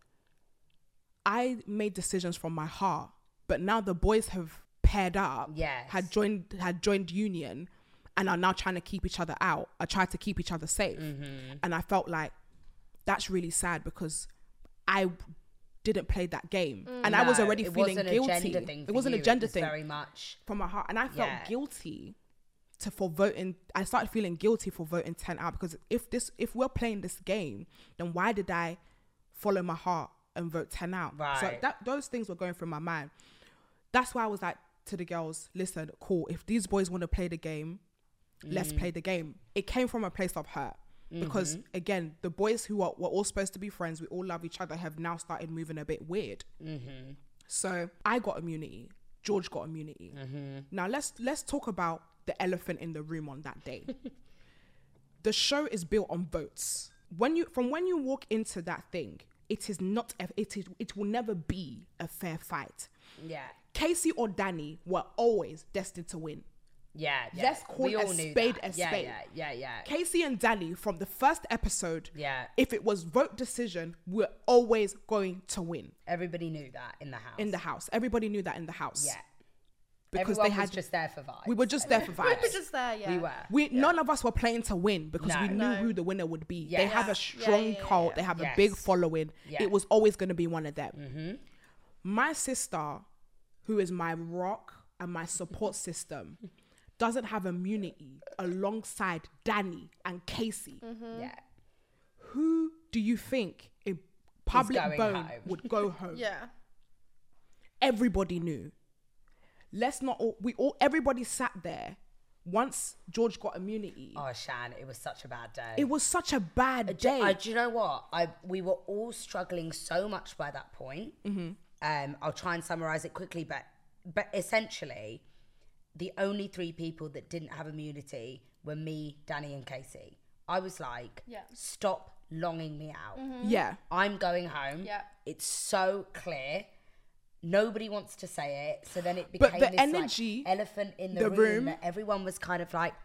I made decisions from my heart, but now the boys have paired up, Yes. had joined union, and are now trying to keep each other out. I tried to keep each other safe, and I felt like that's really sad because I didn't play that game, and I was No, already it feeling wasn't guilty. a gender thing It for wasn't you. a gender It was thing very much. from my heart, and I felt Yeah. guilty for voting. I started feeling guilty for voting 10 out, because if we're playing this game, then why did I follow my heart and vote 10 out? So Right. those things were going through my mind. That's why I was like to the girls, listen, cool, if these boys want to play the game, let's play the game. It came from a place of hurt, because again, the boys who were all supposed to be friends, we all love each other, have now started moving a bit weird. So I got immunity, George got immunity. Now let's talk about the elephant in the room on that day. The show is built on votes. When you walk into that thing, it will never be a fair fight. Yeah. Casey or Danny were always destined to win. Yeah. Yeah. Let's call We a all knew spade that. a Yeah, spade. Yeah. Casey and Danny from the first episode, Yeah. if it was vote decision, we're always going to win Everybody knew that in the house. in the house. Everybody knew that in the house. Yeah. Because Everyone they had was just there for vibes. we were just there for We were vibes. just there, yeah. We were. None of us were playing to win because No. we knew No. who the winner would be. Yeah. They have Yeah. a strong cult. Yeah. They have a Yes. big following. Yeah. It was always going to be one of them. My sister, who is my rock and my support system, doesn't have immunity alongside Danny and Casey. Yeah. Who do you think a public going bone home. would go home? Yeah. Everybody knew. Everybody sat there once George got immunity, Oh, Shan, it was such a bad day. it was such a bad day. Do you know what? We were all struggling so much by that point. I'll try and summarize it quickly, but essentially, the only 3 people that didn't have immunity were me, Danny, and Casey. I was like, Yeah. stop longing me out. Yeah. I'm going home. Yeah. It's so clear. Nobody wants to say it. So then it But became the this energy, like elephant in the the room room. that everyone was kind of like,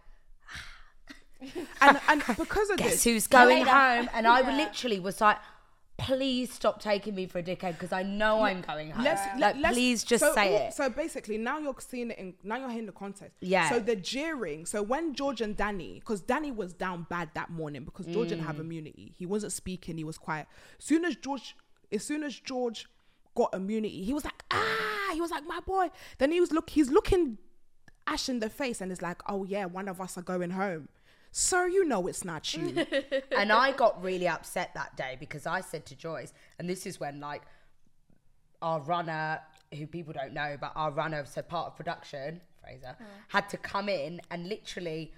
And because of guess this, who's going later. home? And I Yeah. literally was like, please stop taking me for a dickhead because I know I'm going home. Like, please just say it. So basically, now you're seeing it now you're hearing the context. Yeah. So the jeering. So when George and Danny, because Danny was down bad that morning because George didn't have immunity. He wasn't speaking. He was quiet. As soon as George got immunity, he was like, he was like, my boy. Then he's looking Ash in the face and is like, oh yeah, one of us are going home. Sir, you know it's not you. And I got really upset that day because I said to Joyce, and this is when like our runner, who people don't know, but our runner, so part of production, Fraser, had to come in and literally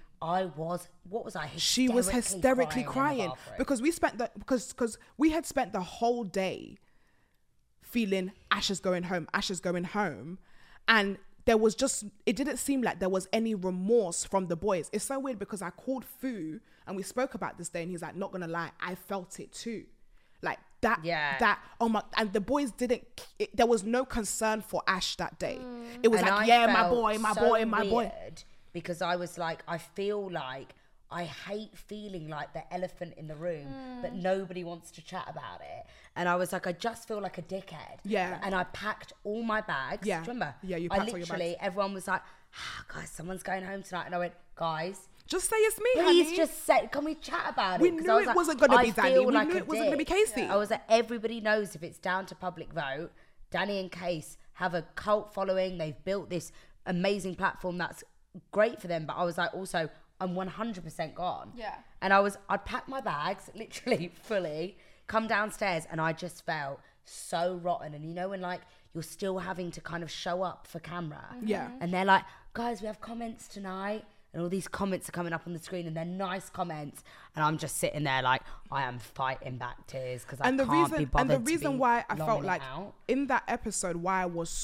She was hysterically in the crying bathroom. because because we had spent the whole day feeling Ash is going home, and it didn't seem like there was any remorse from the boys. It's so weird because I called Fu and we spoke about this day and he's like, not gonna lie, I felt it too. Like that, oh my, and the boys there was no concern for Ash that day. It was And like, I yeah, my felt boy, my so boy, my boy. weird because I was like, I feel like I hate feeling like the elephant in the room, but nobody wants to chat about it. And I was like, I just feel like a dickhead. Yeah. And I packed all my bags. Yeah. Do you remember? Yeah, you I packed all your bags. everyone was like, guys, someone's going home tonight. And I went, guys, Just say it's me, please honey. just say, can we chat about it? We 'Cause knew I was it like, wasn't gonna be I Danny. feel We like knew a it wasn't gonna be dick. Casey. I was like, everybody knows if it's down to public vote, Danny and Case have a cult following. They've built this amazing platform that's great for them. But I was like, also, I'm 100% gone. Yeah. And I'd pack my bags, literally fully, come downstairs, and I just felt so rotten. And you know when like you're still having to kind of show up for camera. Yeah. And they're like, guys, we have comments tonight. And all these comments are coming up on the screen and they're nice comments. And I'm just sitting there like, I am fighting back tears because I can't be bothered. And the reason why I felt longing like out. in that episode, why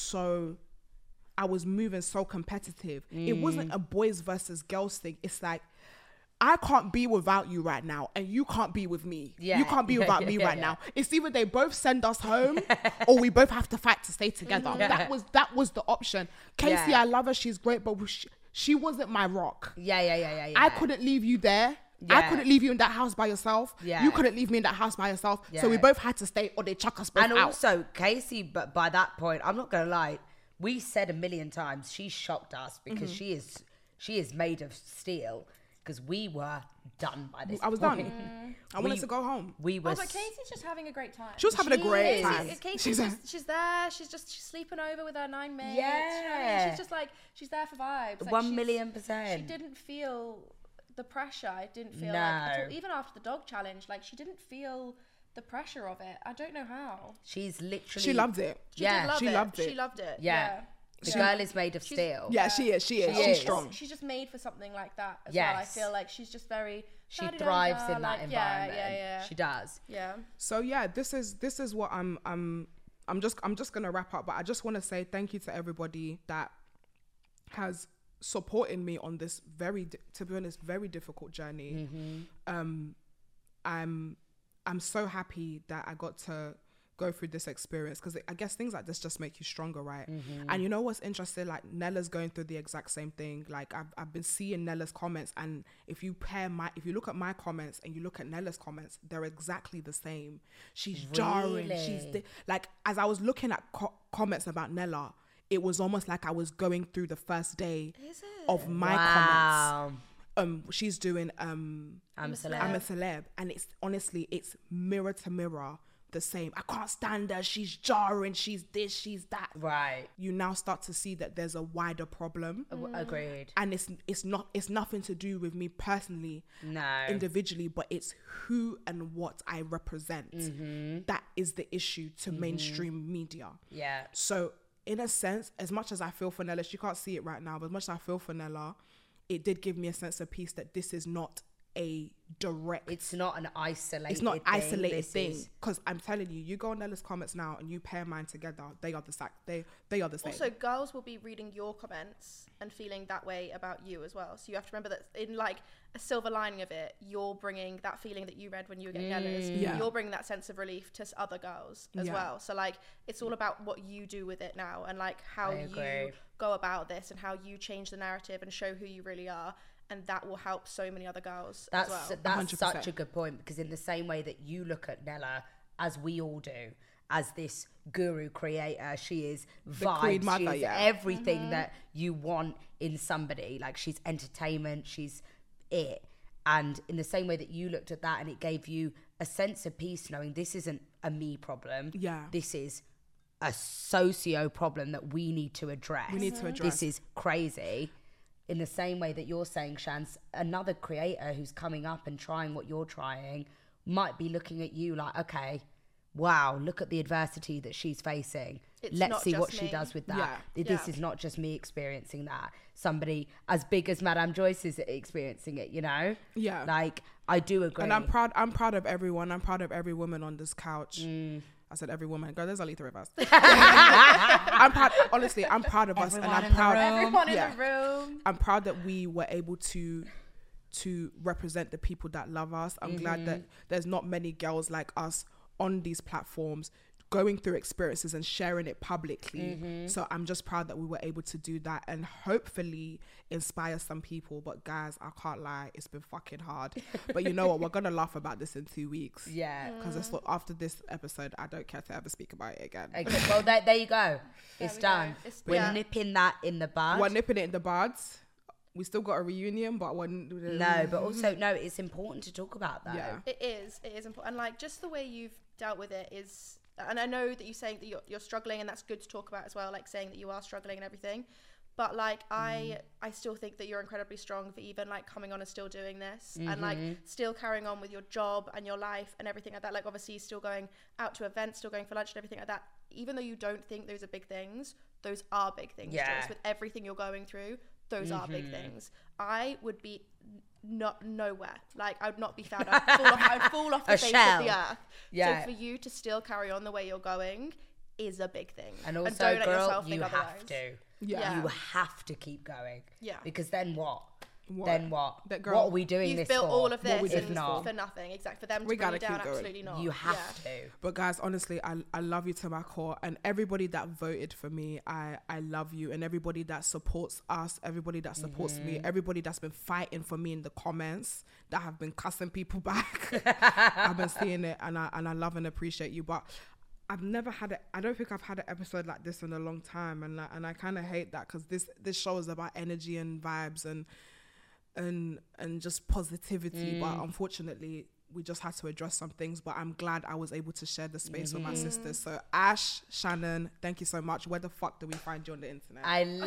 I was moving so competitive. It wasn't a boys versus girls thing. It's like, I can't be without you right now and you can't be with me. Yeah. You can't be Yeah, without yeah, me yeah, right yeah. now. It's either they both send us home or we both have to fight to stay together. That was the option. Casey, Yeah. I love her. She's great, but she wasn't my rock. Yeah. I couldn't leave you there. I Yeah. couldn't leave you in that house by yourself. Yeah. You couldn't leave me in that house by yourself. So we Yeah. both had to stay or they chuck us both And out. also, Casey, but by that point, I'm not gonna lie, we said a million times she shocked us because Mm-hmm. she is made of steel. Because we were done by this. I was point. done. I wanted to go home. We were. Oh, but Casey's just having a great time. She was having a She great is. time. She's there. She's sleeping over with her 9 mates. You know what I mean? Yeah. She's just like, she's there for vibes. Like, 1,000,000%. She didn't feel the pressure. I didn't feel No. like, at all. Even after the dog challenge, like she didn't feel the pressure of it. I don't know how. She's literally. She loved it. She Yeah. did love She it. loved it. She loved it. Yeah. The girl is made of steel. Yeah, she is. She is. She She's is. strong. She's just made for something like that as well. I Yes. feel like she's just very. She da-di-da-da, thrives in that like, environment. Yeah. She does. Yeah. So yeah, this is what I'm just gonna wrap up. But I just want to say thank you to everybody that has supported me on this to be honest, very difficult journey. I'm so happy that I got to go through this experience because I guess things like this just make you stronger, right? And you know what's interesting? Like Nella's going through the exact same thing. Like I've been seeing Nella's comments, and if you look at my comments and you look at Nella's comments, they're exactly the same. She's jarring. Really? Like as I was looking at comments about Nella, it was almost like I was going through the first day of my comments. She's doing I'm a celeb. I'm a celeb, and it's honestly it's mirror to mirror the same. I can't stand her. She's jarring. She's this. She's that. Right. You now start to see that there's a wider problem, Agreed. and it's nothing to do with me personally, No. individually, but it's who and what I represent. That is the issue to mainstream media. Yeah. So in a sense, as much as I feel for Nella, she can't see it right now, but as much as I feel for Nella, it did give me a sense of peace that this is not a direct. It's not an isolated. It's not isolated This thing. is- Because I'm telling you, you go on Nella's comments now and you pair mine together, they are the they are the same. Also, girls will be reading your comments and feeling that way about you as well. So you have to remember that in like a silver lining of it, you're bringing that feeling that you read when you were getting Nella's. Yeah. You're bringing that sense of relief to other girls as Yeah. well. So like, it's all about what you do with it now and like how I you agree. go about this and how you change the narrative and show who you really are. And that will help so many other girls That's as well. that's 100%. such a good point, because in the same way that you look at Nella, as we all do, as this guru creator, she is vibes, queen mother, she is yeah. everything that you want in somebody. Like, she's entertainment, she's it. And in the same way that you looked at that and it gave you a sense of peace, knowing this isn't a me problem. Yeah. This is a socio problem that we need to address. We need to address. This is crazy. In the same way that you're saying, Shans, another creator who's coming up and trying what you're trying might be looking at you like, okay, wow, look at the adversity that she's facing. It's Let's not see what just she me. does with that. Yeah. This Yeah. is not just me experiencing that. Somebody as big as Madame Joyce is experiencing it, you know? Yeah. Like, I do agree. And I'm proud of everyone. I'm proud of every woman on this couch. I said every woman. Girl, there's only 3 of us. I'm proud. Honestly, I'm proud of us, and I'm proud. Everyone Yeah. in the room. I'm proud that we were able to represent the people that love us. I'm glad that there's not many girls like us on these platforms going through experiences and sharing it publicly. So I'm just proud that we were able to do that and hopefully inspire some people. But guys, I can't lie, it's been fucking hard. But you know what? We're gonna laugh about this in 2 weeks. Yeah. Because after this episode, I don't care to ever speak about it again. Okay, well, there you go. It's we go. done. We're Yeah. nipping that in the bud. We're nipping it in the buds. We still got a reunion, but No, but also, no, it's important to talk about that. Yeah. It is important. And like, just the way you've dealt with it is, and I know that you're saying that you're struggling, and that's good to talk about as well, like saying that you are struggling and everything. But like, I still think that you're incredibly strong for even like coming on and still doing this and like still carrying on with your job and your life and everything like that. Like, obviously still going out to events, still going for lunch and everything like that. Even though you don't think those are big things, those are big things. Yeah. Joyce. With everything you're going through, those are big things. I would be not nowhere. Like, I would not be found. I'd fall off the A face shell. of the earth. Yeah. So for you to still carry on the way you're going is a big thing. And also, don't let girl, yourself you think have otherwise. to. Yeah. You have to keep going. Yeah. Because then what? What? Then what? That girl- What are we doing You've this built for? all of this if not? for nothing. Exactly. For them to We bring gotta you down, keep going. absolutely not. You have to. But guys, honestly, I love you to my core, and everybody that voted for me, I love you, and everybody that supports us, everybody that supports me, everybody that's been fighting for me in the comments, that have been cussing people back. I've been seeing it, and I love and appreciate you. But I've never had I don't think I've had an episode like this in a long time, and I kind of hate that, because this show is about energy and vibes and just positivity. But unfortunately, we just had to address some things. But I'm glad I was able to share the space with my sisters. So Ash, Shannon, thank you so much. Where the fuck do we find you on the internet?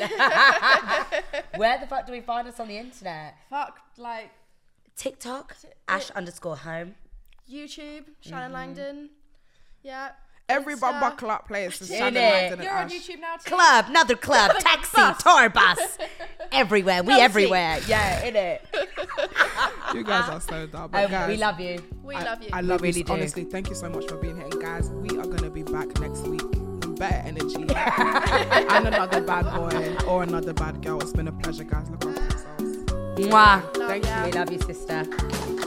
Where the fuck do we find us on the internet? Fuck, like TikTok, Ash_home. YouTube, Shannon Langdon. Yeah. Every Insta. bumper club place is Innit? Shannon Langdon and You're on Ash. YouTube now too. Club, another club, taxi, tour bus. Everywhere. We Chelsea. everywhere. Yeah, innit? You guys are so dumb. But guys, We love you. We love you. I love really you. do. Honestly, thank you so much for being here. And guys, we are going to be back next week with better energy and another bad boy or another bad girl. It's been a pleasure, guys. Look after yourselves. Mwah. Love Thank ya. We love you, sister.